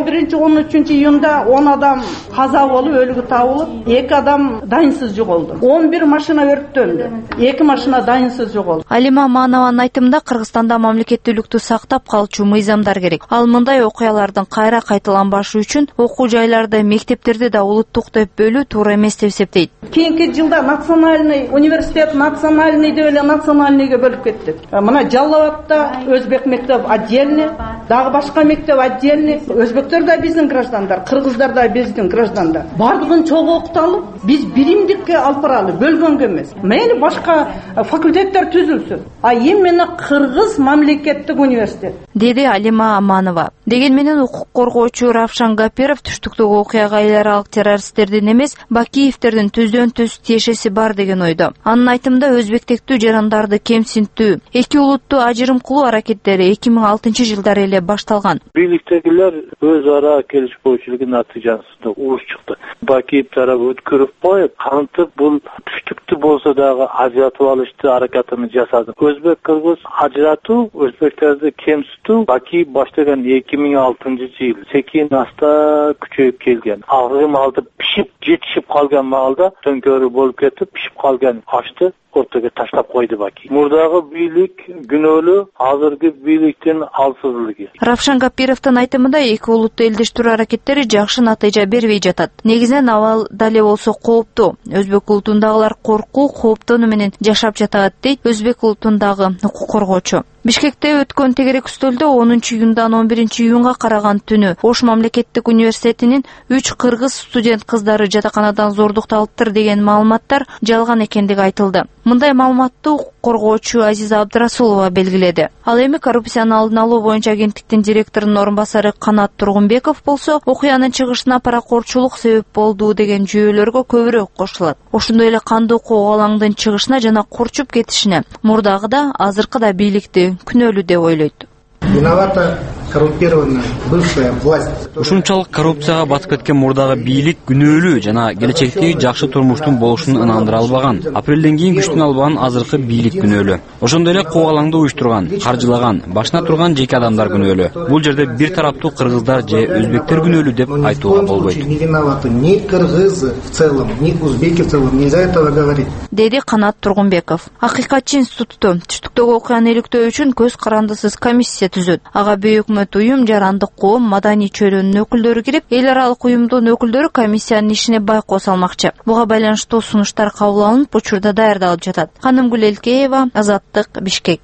11-13 июнда 10 адам каза болуп, өлүгү табылып, 2 адам дайынсыз жоголду. 11 машина өрттөндү. 2 машина дайынсыз жоголду. Алима Аманованын айтымында Кыргызстанда мамлекеттүүлүктү сактап калчу мыйзамдар керек. Ал мындай окуялардын кайра кайталанбашы үчүн окуу жайларды, мектептерди да улуттук деп бөлүү туура эмес деп эсептейт. Кийинки жылда национальный университет, национальный деп эле национальныйга бөлүп кеттик. Мына Жалал Абадта өзбек мектеп отдельный, дагы башка мектеп отдельный. Өзбектер да биздин граждандар, кыргыздар да биздин граждандар. Бардыгын чогуу окуталып, биз биримдикке алып баралы, бөлгөнгө эмес. Мейли башка факультеттер түзүлсүн. А именно Кыргыз мамлекеттик университет. Деди Алима Аманова. Деген менен укук коргоочу Равшан Гапиров түштүктөгү окуяга эл аралык террористтердин эмес, Бакиевтердин түздөн-түз тиешеси бар деген ойдо. Анын айтымында өзбектектүү жарандарды кемсинтүү, эки улутту ажырым кылуу аракеттери 2006-жылдары эле башталган. Бийликтегилер өз ара келишпөөчүлүгүнүн натыйжасында уруш чыкты. Бакиев тарабы өткөрүп коюп, кантип бул түштүктү болсо дагы ажыратып алышты аракатын жасады. Өзбек кыргыз ажыратуу, өзбектерди кемситүү Бакиев баштаган 2006-жыл секин аста күчөйүп келген. Агым алды пишип, жетишип калган маалда төңкөрүү болуп кетип, пишип калган ашты ортого таштап койду Бакиев. Мурдагы бийлик күнөөлүү, азыркы бийликтин алсыздыгы. Равшан Гапировдун айтымында эки улутту элдештирүү аракеттери жакшы натыйжа бербей жатат. Негизинен абал дале болсо кооптуу. Өзбек улутундагылар коркуу, кооптонуу менен жашап жатат дейт өзбек улутундагы укук коргоочу. Бишкекте өткөн тегерек үстөлдө 10-июндан 11-июнга караган түнү Ош мамлекеттик университетинин 3 кыргыз студент кыздары жатаканадан зордукталыптыр деген маалыматтар жалган экендиги айтылды. Мындай маалыматты укук коргоочу Азиза Абдрасулова белгиледи. Ал эми коррупцияны алдын алуу боюнча агенттиктин директорунун орун басары Канат Тургунбеков болсо, окуянын чыгышына паракорчулук себеп болду деген жүйөлөргө көбүрөөк кошулат. Ошондой эле кандуу коогалаңдын чыгышына жана курчуп кетишине мурдагыда азыркыда бийликти күнөөлүү деп ойлойт. Виновата коррумпированная бывшая власть. Ушунчалык коррупцияга батып кеткен мурдагы бийлик күнөөлүү жана келечектеги жакшы турмуштун болушун ынандыра албаган. Апрелден кийин күчтүн албаган азыркы бийлик күнөөлүү. Ошондой эле коогалаңды уюштурган, каржылаган, башына турган жеке адамдар күнөөлүү. Бул жерде бир тараптуу кыргыздар же өзбектер күнөөлүү деп айтууга болбойт. Не виноваты ни кыргызы в целом, ни узбеки в целом, нельзя этого говорить. Деди Канат Тургунбеков. Акыйкатчы институту түштүктөгү окуяны иликтөө үчүн көз карандысыз комиссия түзөт. Ага бейөкмөт уюм, жарандык коом, маданий чөйрөнүн өкүлдөрү кирип, эл аралык уюмдун өкүлдөрү комиссиянын ишине байкоо салмакчы. Буга байланыштуу сунуштар кабыл алынып, учурда даярдалып жатат. Ханымгүл Элкеева, Азаттык, Бишкек.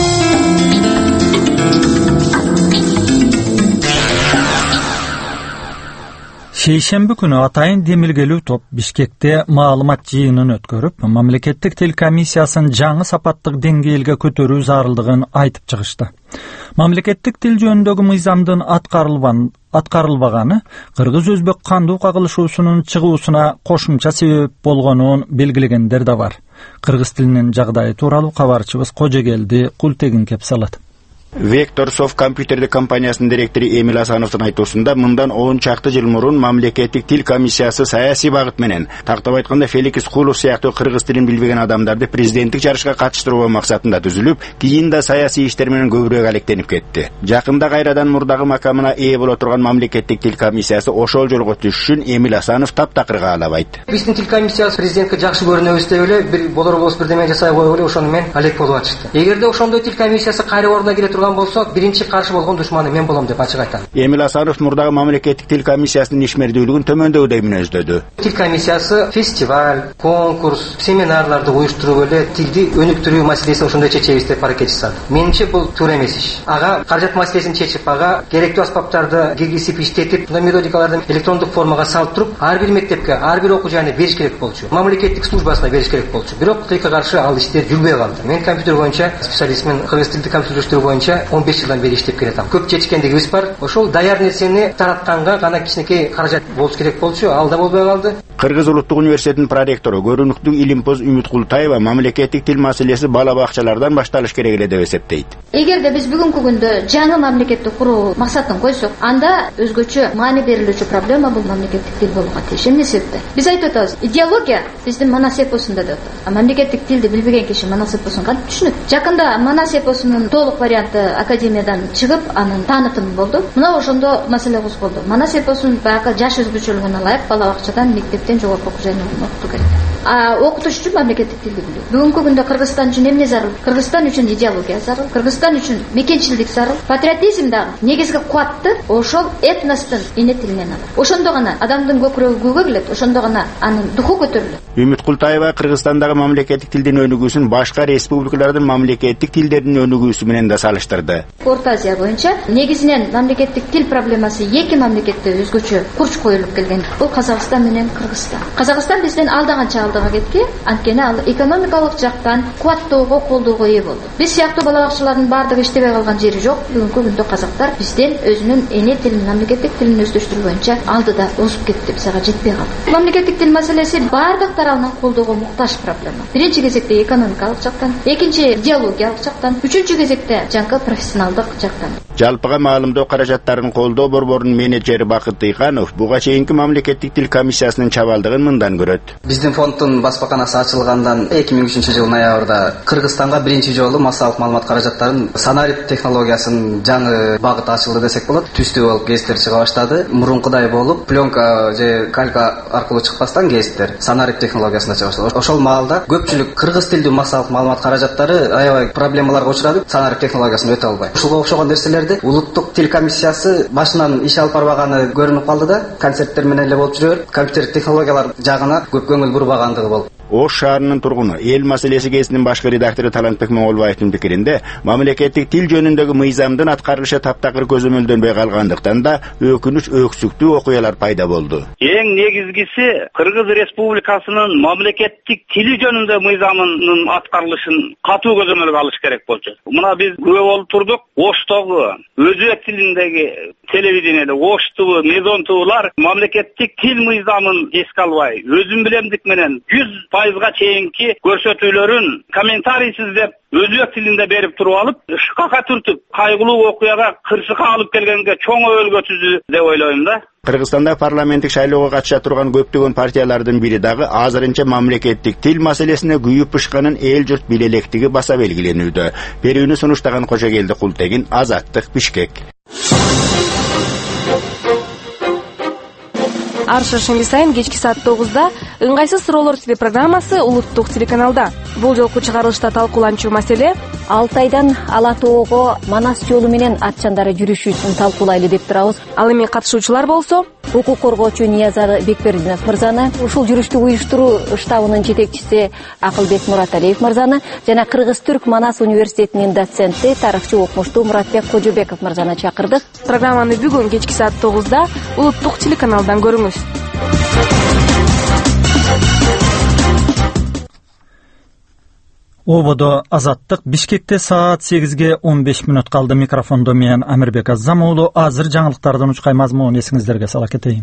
Шейшемби күнү атайын демилгелүү топ Бишкекте маалымат жыйынын өткөрүп, мамлекеттик тил комиссиясын жаңы сапаттык деңгээлге көтөрүү зарылдыгын айтып чыгышты. Мамлекеттик тил жөнүндөгү мыйзамдын аткарылбаганы кыргыз-өзбек кандуу кагылышуусунун чыгуусуна кошумча себеп болгонун белгилегендер да бар. Кыргыз тилинин жагдайы тууралуу кабарчыбыз Кожегелди Култегин кеп салат. Vectorsoft компьютердик компаниясынын директору Эмил Асановдун айтуусунда мындан 10 чакты жыл мурун мамлекеттик тил комиссиясы саясий багыт менен, тактап айтканда Феликс Кулов сыяктуу кыргыз тилин билбеген адамдарды президенттик жарышка катыштыруу максатында түзүлүп, кийин да саясий иштер менен көбүрөөк алектенип кетти. Жакында кайрадан мурдагы макамына ээ боло турган мамлекеттик тил комиссиясы ошол жолго түшүшүн Эмил Асанов таптакыр каалабайт. Биздин тил комиссиясы президентке жакшы көрүнөбүз деп эле бир болор болбос бирдеме жасай коелу, ошону мен алек болуп атышты. Эгерде ошондой тил комиссиясы кайра ордуна келе турган болсок, биринчи каршы болгон душманы мен болом деп ачык айтам. Эмил Асанов мурдагы мамлекеттик тил комиссиясынын ишмердүүлүгүн төмөндөгүдөй мүнөздөдү. Тил комиссиясы фестиваль, конкурс, семинарларды уюштуруп эле тилди өнүктүрүү маселесин ошондой чечебиз деп аракет жасады. Менимче бул туура эмес иш. Ага каражат маселесин чечип, ага керектүү аспаптарды киргизип иштетип, методикаларды электрондук формага салып туруп, ар бир мектепке, ар бир окуу жайына бериш керек болчу. Мамлекеттик службасына бериш керек болчу. Бирок тыйкка каршы ал иштер жүрбөй калды. Мен компьютер боюнча специалистмин, кыргыз тилди компьютерлештирүү боюнча 15 жылдан бери иштеп келатам. Көп чечкендигибиз бар. Ошол даяр нерсени таратканга гана кичинекей каражат болуш керек болчу. Ал да болбой калды. Кыргыз улуттук университетинин проректору, көрүнүктүү илимпоз Үмүт Култаева мамлекеттик тил маселеси бала бакчалардан башталыш керек эле деп эсептейт. Эгерде биз бүгүнкү күндө жаңы мамлекетти куруу максатын койсок, анда өзгөчө маани берилүүчү проблема бул мамлекеттик тил болууга тийиш. Эмне себептен? Биз айтып атабыз, идеология биздин манас эпосунда деп атабыз. А мамлекеттик тилди билбеген киши манас эпосун кантип түшүнөт? Жакында манас эпосунун толук варианты академиядан чыгып, анын таанытымы болду. Мына ошондо маселе козголду. Манас эпосун баягы жаш өзгөчөлүгүнө ылайык бала бакчадан, мектептен, жогорку окуу жайынан окутуу керек. А окутуш үчүн мамлекеттик тилди билүү. Бүгүнкү күндө Кыргызстан үчүн эмне зарыл? Кыргызстан үчүн идеология зарыл, Кыргызстан үчүн мекенчилдик зарыл. Патриотизм дагы негизги куатты ошол этностун эне тилинен алат. Ошондо гана адамдын көкүрөгү көккө келет, ошондо гана анын духу көтөрүлөт. Үмүт Култаева Кыргызстандагы мамлекеттик тилдин өнүгүүсүн башка республикалардын мамлекеттик тилдеринин өнүгүүсү менен да салыштырды. Орто Азия боюнча негизинен мамлекеттик тил проблемасы эки мамлекетте өзгөчө курч коюлуп келген. Бул Казакстан менен Кыргызстан. Казакстан бизден алдаганча алдыга кетти, анткени ал экономикалык жактан кубаттоого, колдоого ээ болду. Биз сыяктуу бала бакчалардын баардыгы иштебей калган жери жок. Бүгүнкү күндө казактар бизден өзүнүн эне тилин, мамлекеттик тилин өздөштүрүү боюнча алдыда озуп кетти, биз ага жетпей калдык. Мамлекеттик тил маселеси баардык тарабынан колдоого муктаж проблема. Биринчи кезекте экономикалык жактан, экинчи идеологиялык жактан, үчүнчү кезекте жаңкы профессионалдык жактан. Жалпыга маалымдоо каражаттарын колдоо борборунун менеджери Бакыт Тыйканов буга чейинки мамлекеттик тил комиссиясынын чабалдыгын мындан көрөт. Биздин фонддун баспаканасы ачылгандан 2003-жылы ноябрда Кыргызстанга биринчи жолу массалык маалымат каражаттарын санарип технологиясынын жаңы багыты ачылды десек болот. Түстүү болуп гезиттер чыга баштады. Мурункудай болуп пленка же калька аркылуу чыкпастан гезиттер санарип технологиясында чыга баштады. Ошол маалда көпчүлүк кыргыз тилдүү массалык маалымат каражаттары аябай проблемаларга учурады, санарип технологиясын өтө албай. Ушуга окшогон нерселерди улуттук тил комиссиясы башынан иш алып барбаганы көрүнүп калды да, концерттер менен эле болуп жүрөт. Компьютер технологиялар жагына көп көңүл бурбагандыгы болуп. Ош шаарынын тургуну, эл маселеси гезитинин башкы редактору Талантбек Моңолбаевдин пикиринде, мамлекеттик тил жөнүндөгү мыйзамдын аткарылышы таптакыр көзөмөлдөнбөй калгандыктан да өкүнүч, өксүктүү окуялар пайда болду. Эң негизгиси Кыргыз Республикасынын мамлекеттик тили жөнүндө мыйзамынын аткарылышын катуу көзөмөлгө алыш керек болчу. Мына биз күбө болуп турдук, Оштогу өзбек тилиндеги телевидениеде Ош ТВ, Мезон ТВлар мамлекеттик тил мыйзамын эске албай, өзүм билемдик менен 100% чейинки көрсөтүүлөрүн комментарийсиз деп өзбек тилинде берип туруп алып, шыкакка түртүп, кайгылуу окуяга кырсыкка алып келгенге чоң өбөлгө түздү деп ойлойм да. Кыргызстанда парламенттик шайлоого катыша турган көптөгөн партиялардын бири дагы азырынча мамлекеттик тил маселесине күйүп пышканын эл журт биле электиги баса белгиленүүдө. Берүүнү сунуштаган Кожогелди Култегин, Азаттык, Бишкек. Ар шаршемби сайын кечки саат 9-да ыңгайсыз суроолор телепрограммасы улуттук телеканалда. Бул жолку чыгарылышта талкууланчу маселе Алтайдан Ала тоого Манас жолу менен атчандары жүрүшүүсүн талкуулайлы деп турабыз. Ал эми катышуучулар болсо укук коргоочу Ниязар Бекбердинов мырзаны, ушул жүрүштү уюштуруу штабынын жетекчиси Акылбек Мураталиев мырзаны жана Кыргыз-Түрк Манас университетинин доценти, тарыхчы окумуштуу Муратбек Кожобеков мырзаны чакырдык. Программаны бүгүн кечки саат 9-да улуттук телеканалдан көрүңүз. Ободо Азаттык, Бишкекте саат 8-ге 15 мүнөт калды. Микрофондо мен Амирбек Азам уулу. Азыр жаңылыктардын учкай мазмунун эсиңиздерге сала кетейин.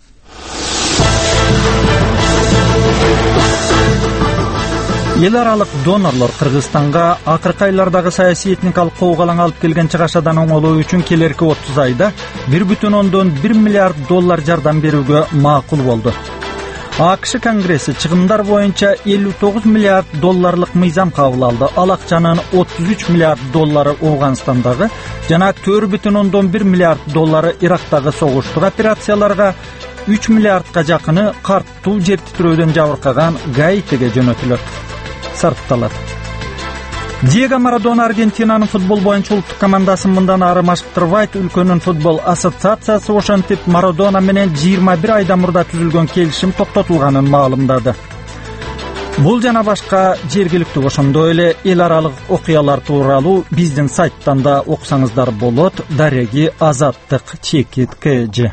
Эл аралык донорлор Кыргызстанга акыркы айлардагы саясий этникалык коогалаң алып келген чыгашадан оңолуу үчүн келерки 30 айда 1,1 миллиард доллар жардам берүүгө макул болду. АКШ Конгресси чыгымдар боюнча 59 миллиард долларлык мыйзам кабыл алды. Ал акчанын 33 миллиард доллары Афганстандагы жана 4,1 миллиард доллары Ирактагы согуштук операцияларга, 3 миллиардка жакыны карттуу жер титирөөдөн жабыркаган Гаитиге жөнөтүлөт, сарпталат. Диего Марадона Аргентинанын футбол боюнча улуттук командасын мындан ары машыктырбайт. Өлкөнүн футбол ассоциациясы ошентип Марадона менен 21 айдан мурда түзүлгөн келишим токтотулганын маалымдады. Бул жана башка жергиликтүү ошондой эле эл аралык окуялар тууралуу биздин сайттан да окусаңыздар болот. Дареги Азаттык Чекит КЖ.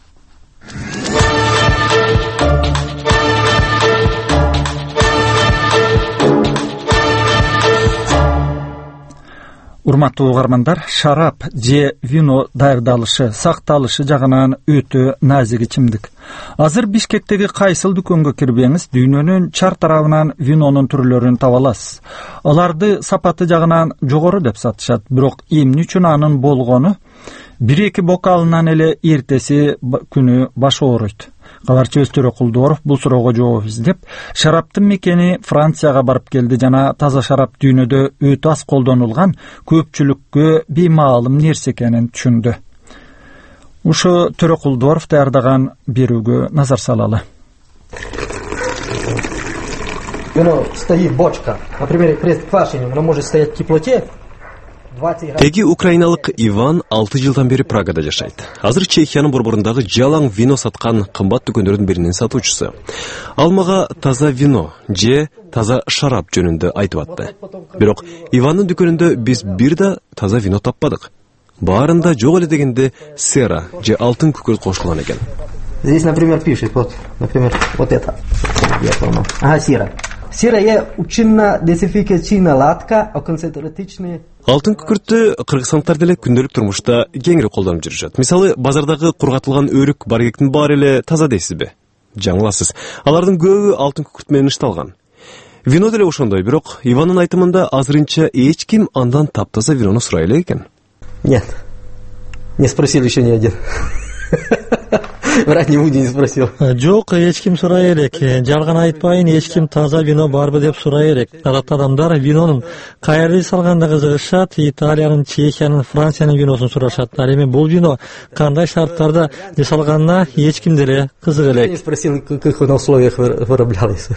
Урматтуу угармандар, шарап же вино даярдалышы, сакталышы жагынан өтө назик ичимдик. Азыр Бишкектеги кайсыл дүкөнгө кирбеңиз, дүйнөнүн чар тарабынан винонун түрлөрүн таба аласыз. Аларды сапаты жагынан жогору деп сатышат, бирок эмне үчүн анын болгону 1-2 бокалынан эле эртеси күнү баш ооруйт. Кабарчы Өзтөрө Кулдуоров бул суроого жооп издеп, шараптын мекени Францияга барып келди жана таза шарап дүйнөдө өтө аз колдонулган, көпчүлүккө беймаалым нерсе экенин түшүндү. Ушо Төрө Кулдуоров даярдаган берүүгө назар салалы. Стоит бочка. Например, крест квашени, оно может стоять в теплоте. Эги украиналык Иван 6 жылдан бери Прагада жашайт. Азыр Чехиянын борборундагы жалаң вино саткан кымбат дүкөндөрдүн биринин сатуучусу. Ал мага таза вино же таза шарап жөнүндө айтып атты. Бирок Ивандын дүкөнүндө биз бир да таза вино таппадык. Баарында жок эле дегенде сера же алтын күкөрт кошулган экен. Здесь, например, пишет, например, это. Я понял. Ага, сера. Сера е учинно-дезинфекцийная латка, концентратичный. Алтын күкөрттү кыргызстандыктар деле күндөлүк турмушта кеңири колдонуп жүрүшөт. Мисалы, базардагы кургатылган өрүк баргектин баары эле таза дейсизби? Жаңыласыз. Алардын көбү алтын күкөрт менен ишталган. Вино деле ошондой, бирок Ивандын айтымында азырынча эч ким андан таптаза винону сурай эле экен. Нет. Не спросил еще ни один. Врать не буду, не спросил. Жок, эч ким сурай элек. Жалган айтпайын, эч ким таза вино барбы деп сурай элек. Адатта адамдар винонун каерде салганда кызыгышат, Италиянын, Чехиянын, Франциянын виносун сурашат. Ал эми бул вино кандай шарттарда жасалганына эч ким деле кызык элек. Не спросил, каких на условиях выраблялось.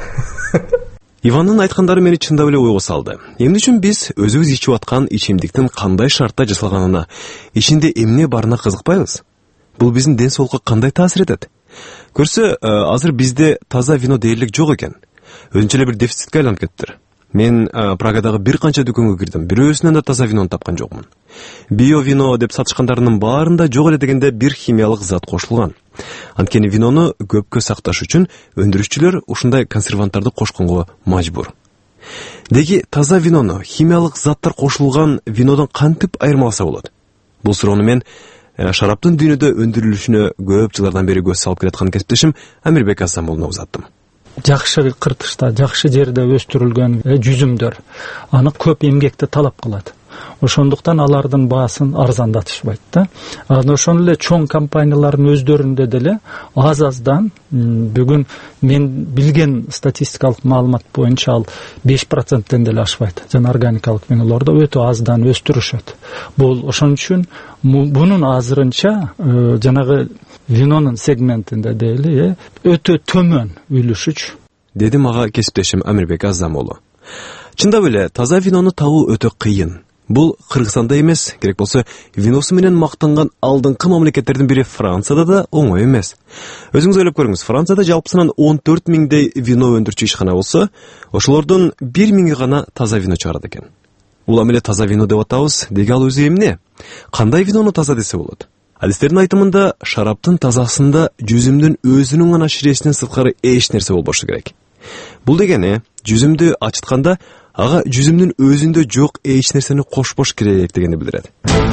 Ивандын айткандары мени чындап эле ойго салды. Эмне үчүн биз өзүбүз ичип аткан ичимдиктин кандай шартта жасалганына, ичинде эмне барына кызыкпайбыз? Бул биздин ден соолукка кандай таасир этет? Көрсө, азыр бизде таза вино дээрлик жок экен. Өзүнчө эле бир дефицитке айланып кетиптир. Мен Прагадагы бир канча дүкөнгө кирдим, бирөөсүнөн да таза винону тапкан жокмун. Био вино деп сатышкандарынын баарында жок эле дегенде бир химиялык зат кошулган. Анткени винону көпкө сакташ үчүн өндүрүүчүлөр ушундай консерванттарды кошконго мажбур. Деги таза винону химиялык заттар кошулган винодон кантип айырмаласа болот? Бул суроону мен шараптын дүйнөдө өндүрүлүшүнө көп жылдардан бери көз салып келаткан кесиптешим Амирбек Азамолуна узаттым. Жакшы кыртышта, жакшы жерде өстүрүлгөн жүзүмдөр аны көп эмгекти талап кылат. Ошондуктан алардын баасын арзандатышпайт да. Ошон эле чоң компаниялардын өздөрүндө деле аз-аздан бүгүн мен билген статистикалык маалымат боюнча ал 5%тен деле ашпайт. Жана органикалык винолордо өтө аздан өстүрүшөт. Бул ошон үчүн бунун азырынча жанагы винонун сегментинде дейли өтө төмөн үлүшүч. Деди мага кесиптешим Амирбек Азамолу. Чындап эле таза винону табуу өтө кыйын. Бул Кыргызстанда эмес, керек болсо виносу менен мактанган алдыңкы мамлекеттердин бири Францияда да оңой эмес. Өзүңүз ойлоп көрүңүз, Францияда жалпысынан 14 миңдей вино өндүрчү ишкана болсо, ошолордун 1 миңи гана таза вино чыгарат экен. Улам эле таза вино деп атабыз, деги ал өзү эмне? Кандай винону таза десе болот? Адистердин айтымында шараптын тазасында жүзүмдүн өзүнүн гана ширесинен сырткары эч нерсе болбошу керек. Бул дегени жүзүмдү ачытканда ага жүзүмдүн өзүндө жок эч нерсени кошпош керек дегенди билдирет.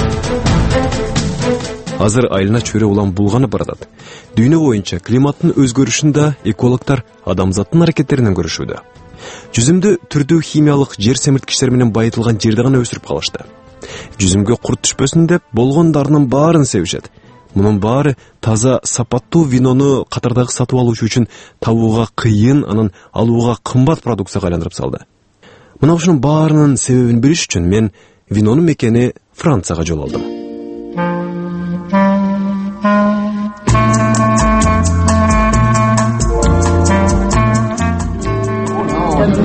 Азыр айылына чөйрө улам булганып баратат. Дүйнө боюнча климаттын өзгөрүшүн да экологдор адамзаттын аракеттеринен көрүшүүдө. Жүзүмдү түрдүү химиялык жер семирткичтер менен байытылган жерде гана өсүрүп калышты. Жүзүмгө курт түшпөсүн деп болгондарынын баарын себишет. Мунун баары таза сапаттуу винону катардагы сатып алуучу үчүн табууга кыйын, анан алууга кымбат продукцияга айландырып салды. Мына ушунун баарынын себебин билиш үчүн мен винонун мекени Францияга жол алдым.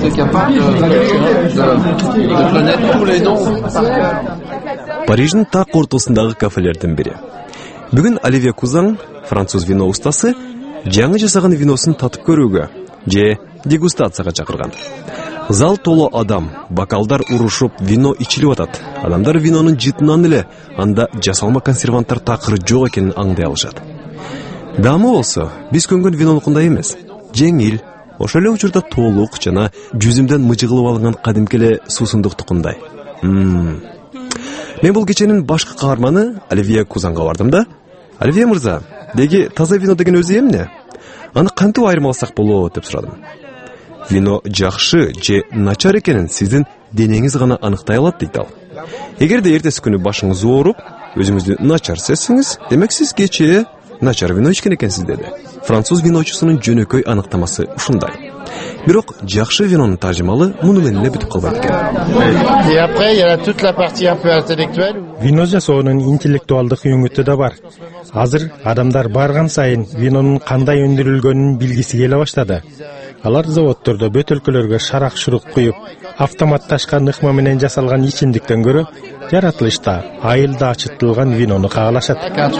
Париждин так ортосундагы кафелердин бири. Бүгүн Оливье Кузан, француз вино устасы, жаңы жасаган виносун татып көрүүгө же дегустацияга чакырган. Зал толо адам, бокалдар урушуп, вино ичилип атат. Адамдар винонун жытынан эле анда жасалма консерванттар такыры жок экенин аңдай алышат. Дамы болсо, биз көнгөн винонукундай эмес. Жеңил, ошол эле учурда толук жана жүзүмдөн мыжыгылып алынган кадимки эле суусундуктукундай. Мен бул кеченин башкы каарманы Оливье Кузанга бардым да. Оливье мырза, деги таза вино деген өзү эмне? Аны кантип айырмаласак болот деп сурадым. Вино жакшы же начар экенин сиздин денеңиз гана аныктай алат дейт ал. Эгерде эртеси күнү башыңыз ооруп, өзүңүздү начар сезсеңиз, демек сиз кечээ начар вино ичкен экенсиз деди. Француз виночусунун жөнөкөй аныктамасы ушундай. Бирок жакшы винонун тажымалы муну менен эле бүтүп калбайт экен. Вино жасоонун интеллектуалдык өңүтү да бар. Азыр адамдар барган сайын винонун кандай өндүрүлгөнүн билгиси келе баштады. Алар заводдордо бөтөлкөлөргө шарак-шурук куюп, автоматташкан ыкма менен жасалган ичимдиктен көрө жаратылышта айылда ачытылган винону каалашат.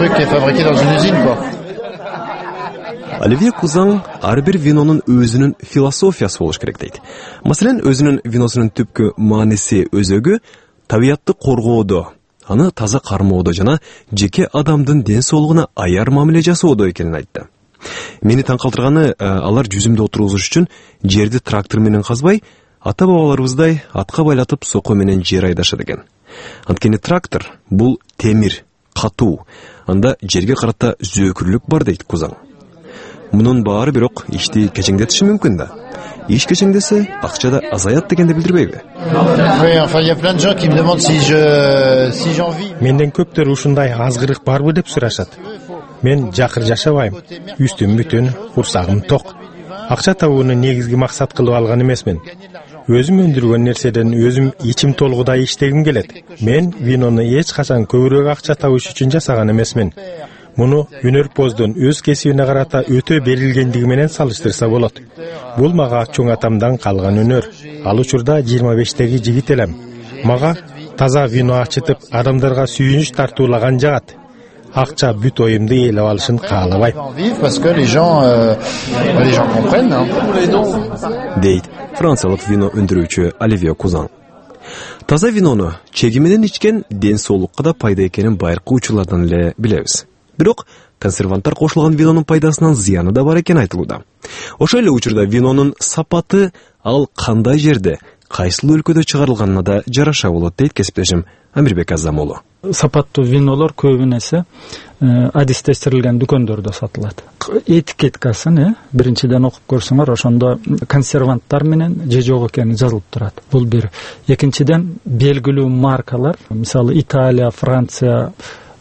Оливье Кузан ар бир винонун өзүнүн философиясы болуш керек дейт. Маселен, өзүнүн виносунун түпкү мааниси өзөгү табиятты коргоодо, аны таза кармоодо жана жеке адамдын ден соолугуна аяр мамиле жасоодо экенин айтты. Мени таң калтырганы, алар жүзүмдү отургузуш үчүн жерди трактор менен казбай, ата бабаларыбыздай атка байлатып сокко менен жер айдашат экен. Анткени трактор бул темир, катуу, анда жерге карата зөөкүрлүк бар дейт Кузан. Мунун баары бирок ишти кечеңдетиши мүмкүн да. Иш кечеңдесе, акча да азаят дегенди билдирбейби? Менден көптөр ушундай азгырык барбы деп сурашат. Мен жакыр жашабайм. Үстүм бүтүн, курсагым ток. Акча табууну негизги максат кылып алган эмесмин. Өзүм өндүргөн нерседен өзүм ичим толгудай иштегим келет. Мен винону эч качан көбүрөөк акча табыш үчүн жасаган эмесмин. Муну өнөрпоздун өз кесибине карата өтө берилгендиги менен салыштырса болот. Бул мага чоң атамдан калган өнөр. Ал учурда 25-теги жигит элем. Мага таза вино ачытып, адамдарга сүйүнүч тартуулаган жагат. Акча бүт оюмду ээлеп алышын каалабайм. Дейт франциялык вино өндүрүүчү Оливье Кузан. Таза винону чеги менен ичкен ден соолукка да пайда экенин байыркы учурлардан эле билебиз. Бирок консерванттар кошулган винонун пайдасынан зыяны да бар экени айтылууда. Ошол эле учурда винонун сапаты ал кандай жерде, кайсыл өлкөдө чыгарылганына да жараша болот дейт кесиптешим Амирбек Азамолу. Сапаттуу винолор көбүнесе адистештирилген дүкөндөрдө сатылат. Этикеткасын биринчиден окуп көрсөңөр, ошондо консерванттар менен же жок экени жазылып турат. Бул бир. Экинчиден белгилүү маркалар, мисалы Италия, Франция,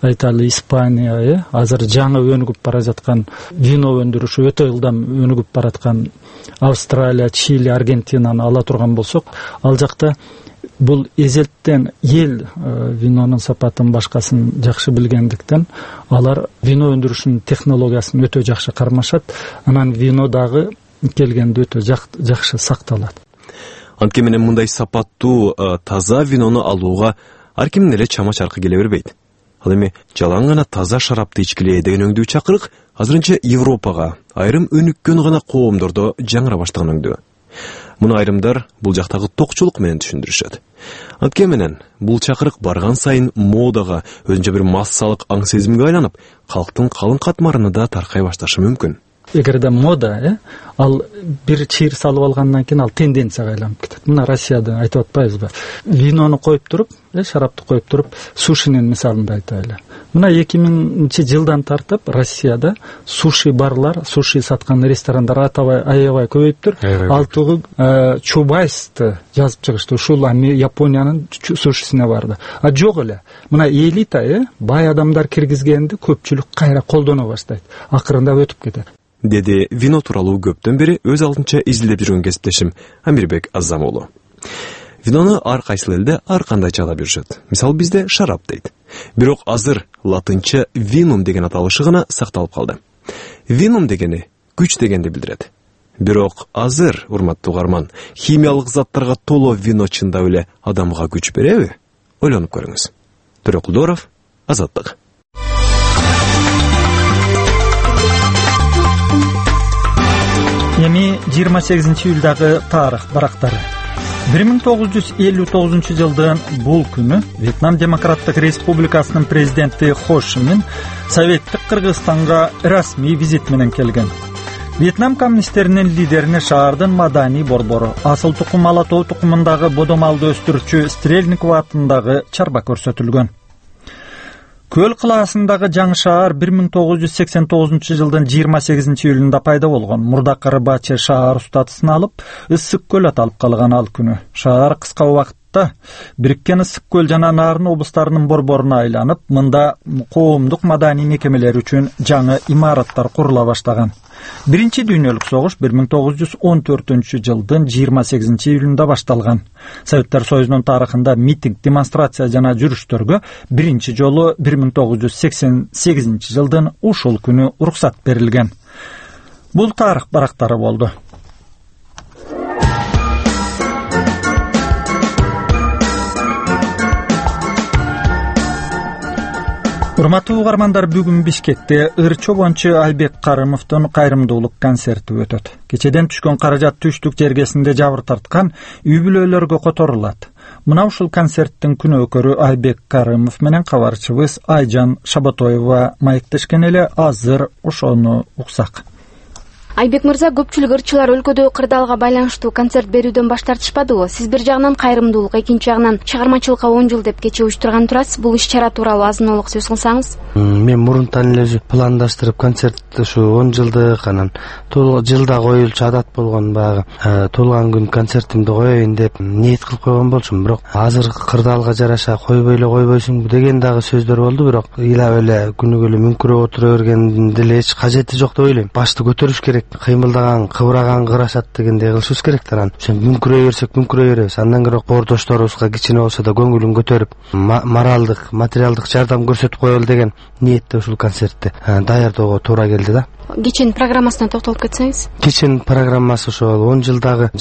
Испания, азыр жаңы өнүгүп бара жаткан вино өндүрүшү өтө ылдам өнүгүп бараткан Австралия, Чили, Аргентинаны ала турган болсок, ал жакта бул эзелттен эл винонун сапатын башкасын жакшы билгендиктен алар вино өндүрүшүнүн технологиясын өтө жакшы кармашат. Анан вино дагы келгенде өтө жакшы сакталат. Анткени менен мындай сапаттуу таза винону алууга ар кимдин эле чама чаркы келе бербейт. Ал эми жалаң гана таза шарапты ичкиле деген өңдүү чакырык азырынча Европага, айрым өнүккөн гана коомдордо жаңыра баштаган өңдүү. Муну айрымдар бул жактагы токчулук менен түшүндүрүшөт. Анткени менен бул чакырык барган сайын модага, өзүнчө бир массалык аң сезимге айланып, калктын калың катмарына да таркай башташы мүмкүн. Эгерде мода, ал бир чийир салып алгандан кийин ал тенденцияга айланып кетет. Мына Россияда айтып атпайбызбы? Винону коюп туруп, шарапты коюп туруп, сушинин мисалында айтайлы. Мына 2000 жылдан тартып Россияда суши барлар, суши саткан ресторандар аябай көбөйүптүр. Алтыгы Чубайсты жазып чыгышты. Ушул Япониянын сушисине барды. А жок эле. Мына элита, бай адамдар киргизгенди көпчүлүк кайра колдоно баштайт. Акырында өтүп кетет. Деди вино тууралуу көптөн бери өз алдынча изилдеп жүргөн кесиптешим Амирбек Азамолу. Винону ар кайсыл элде ар кандайча ала беришет. Мисалы бизде шарап дейт. Бирок азыр латынча винум деген аталышы гана сакталып калды. Винум дегени күч дегенди билдирет. Бирок азыр, урматтуу угарман, химиялык заттарга толо вино чындап эле адамга күч береби? Ойлонуп көрүңүз. Төрөкулдоров, Азаттык. Эми 28-июлдагы тарых барактары. 1959-жылдын бул күнү Вьетнам Демократтык Республикасынын президенти Хо Чи Мин Советтик Кыргызстанга расмий визит менен келген. Вьетнам коммунисттеринин лидерине шаардын маданий борбору, асыл тукум ала тоо тукумундагы бодомалды өстүрүүчү Стрельников атындагы чарба көрсөтүлгөн. Көл кылаасындагы жаңы шаар 1989-жылдын 28-июлунда пайда болгон. Мурдакы рыбачы шаар статусун алып, Ысык көл аталып калган ал күнү. Шаар кыска убакытта Бириккен Ысык көл жана Нарын облустарынын борборуна айланып, мында коомдук маданий мекемелер үчүн жаңы имараттар курула баштаган. Биринчи дүйнөлүк согуш 1914-жылдын 28-июлунда башталган. Советтер Союзунун тарыхында митинг, демонстрация жана жүрүштөргө биринчи жолу 1988-жылдын ушул күнү уруксат берилген. Бул тарых барактары болду. Урматтуу угармандар, бүгүн Бишкекте ыр чобончу Айбек Карымовдун кайрымдуулук концерти өтөт. Кечеден түшкөн каражат түштүк жергесинде жабыр тарткан үй бүлөлөргө которулат. Мына ушул концерттин күнөөкөрү Айбек Карымов менен кабарчыбыз Айжан Шабатоева маектешкен эле, азыр ошону уксак. Айбек мырза, көпчүлүк ырчылар өлкөдө кырдаалга байланыштуу концерт берүүдөн баш тартышпадыбы? Сиз бир жагынан кайрымдуулук, экинчи жагынан чыгармачылыкка 10 жыл деп кече уюштурган турасыз. Бул иш-чара тууралуу азын-олук сөз кылсаңыз. Мен мурунтан эле пландаштырып концертти ушу 10 жылдык анан жылда коюлчу адат болгон баягы туулган күн концертимди коеюн деп ниет кылып койгон болчумун. Бирок азыр кырдаалга жараша койбой эле койбойсуңбу деген дагы сөздөр болду. Бирок ыйлап эле күнүгө эле мүңкүрөп отура бергендин деле эч кажети жок деп ойлойм. Башты көтөрүш керек. Кыймылдаган, кыбыраган кырашат дегендей кылышыбыз керек да. Анан мүңкүрөй берсек мүңкүрөй беребиз. Андан көрө кордошторубузга кичине болсо да көңүлүн көтөрүп, моралдык, материалдык жардам көрсөтүп коелу деген ниетте ушул концертти даярдоого туура келди да. Кеченин программасына токтолуп кетсеңиз. Кеченин программасы ошол 10 жылдагы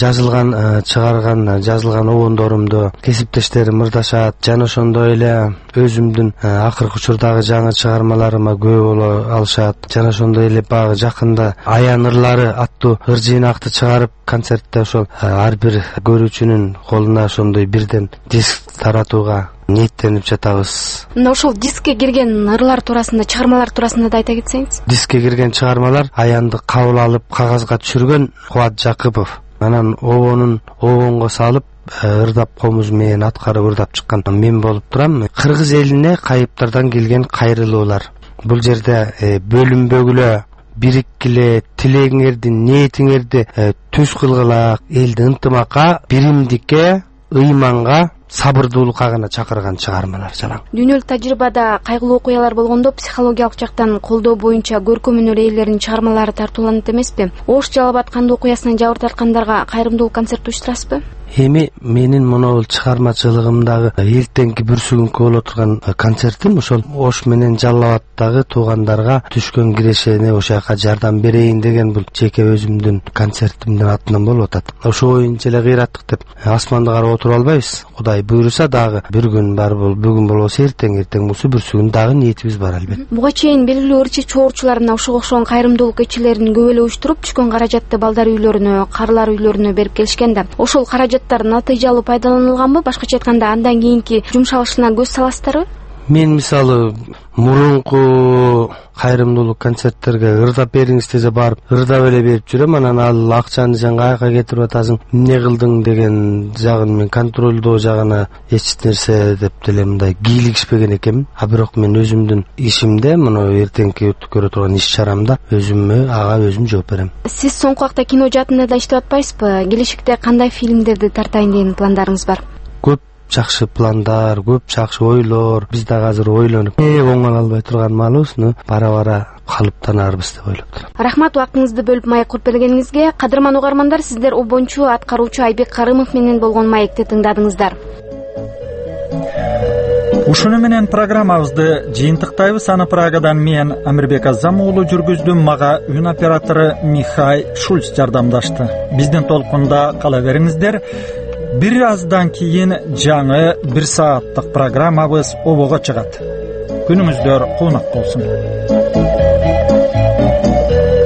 жазылган обондорумду кесиптештерим мырдашат, жана ошондой эле өзүмдүн акыркы учурдагы жаңы чыгармаларыма күбө боло алышат. Жана ошондой эле багы жакында Аян ырлары аттуу ыр жыйнакты чыгарып, концертте ошол ар бир көрүүчүнүн колуна ошондой бирден диск таратууга ниеттенип жатабыз. Мына ошол дискке кирген ырлар туурасында, чыгармалар туурасында да айта кетсеңиз. Дискке кирген чыгармалар Аянды кабыл алып кагазга түшүргөн Кубат Жакыпов. Анан обонго салып ырдап комуз менен аткарып ырдап чыккан мен болуп турам. Кыргыз элине кайыптардан келген кайрылуулар. Бул жерде бөлүнбөгүлө, бириккиле, тилегиңерди, ниетиңерди түз кылгыла, элди ынтымакка, биримдикке, ыйманга, сабырдуулукка гана чакырган чыгармалар жалаң. Дүйнөлүк тажрыйбада кайгылуу окуялар болгондо психологиялык жактан колдоо боюнча көркөм өнөр ээлеринин чыгармалары тартууланат эмеспи? Ош Жалалбат кандуу окуясынан жабыр тарткандарга кайрымдуулук концерт уюштурасызбы? Эми менин монол чыгармачылыгымдагы эртеңки бүрсүгүнкү боло турган концертим ошол Ош менен Жалал Абадтагы туугандарга түшкөн кирешене ошол жака жардам берейин деген бул жеке өзүмдүн концертимдин атынан болуп атат. Ошо боюнча эле кыйраттык деп асманды карап отура албайбыз. Кудай буйруса дагы бир күн бар бүгүн болбосо эртең болсо бүрсүгүн дагы ниетибиз бар албетте. Буга чейин белгилүү ырчы чогуурчулар мына ошого окшогон кайрымдуулук кечелерин көп эле уюштуруп, түшкөн каражатты балдар үйлөрүнө, карлар үйлөрүнө берип келишкен да. Ошол каражаттар натыйжалуу пайдаланылганбы? Башкача айтканда, андан кийинки жумшалышына көз саласыздарбы? Мен мисалы мурунку кайрымдуулук концерттерге ырдап бериңиз десе барып ырдап эле берип жүрөм. Анан ал акчаны сен каяка кетирип атасың, эмне кылдың деген жагын мен контролдоо жагына эч нерсе деп деле мындай кийлигишпеген экенмин. Бирок мен өзүмдүн ишимде, мына эртеңки көрө турган иш-чарамда өзүм жооп берем. Сиз соңку вакытта кино жаатында да иштеп атпайсызбы? Келечекте кандай фильмдерди тартайын деген пландарыңыз бар? Көп жакшы пландар, көп жакшы ойлор. Биз да азыр ойлонуп, оңой албай турган маалыбыз, бара калыптанарбыз деп ойлоп турам. Рахмат, убактыңызды бөлүп маек куруп бергениңизге. Кадырман угармандар, сиздер обончу аткаруучу Айбек Карымов менен болгон маекти тыңдадыңыздар. Ушуну менен программабызды жыйынтыктайбыз. Аны Прагадан мен Амирбек Азам уулу жүргүздүм. Мага үн оператору Михай Шульц жардамдашты. Биздин толкунда кала бериңиздер. Бир аздан кийин жаңы 1 сааттык программабыз обого чыгат. Күнүңүздөр куунак болсун.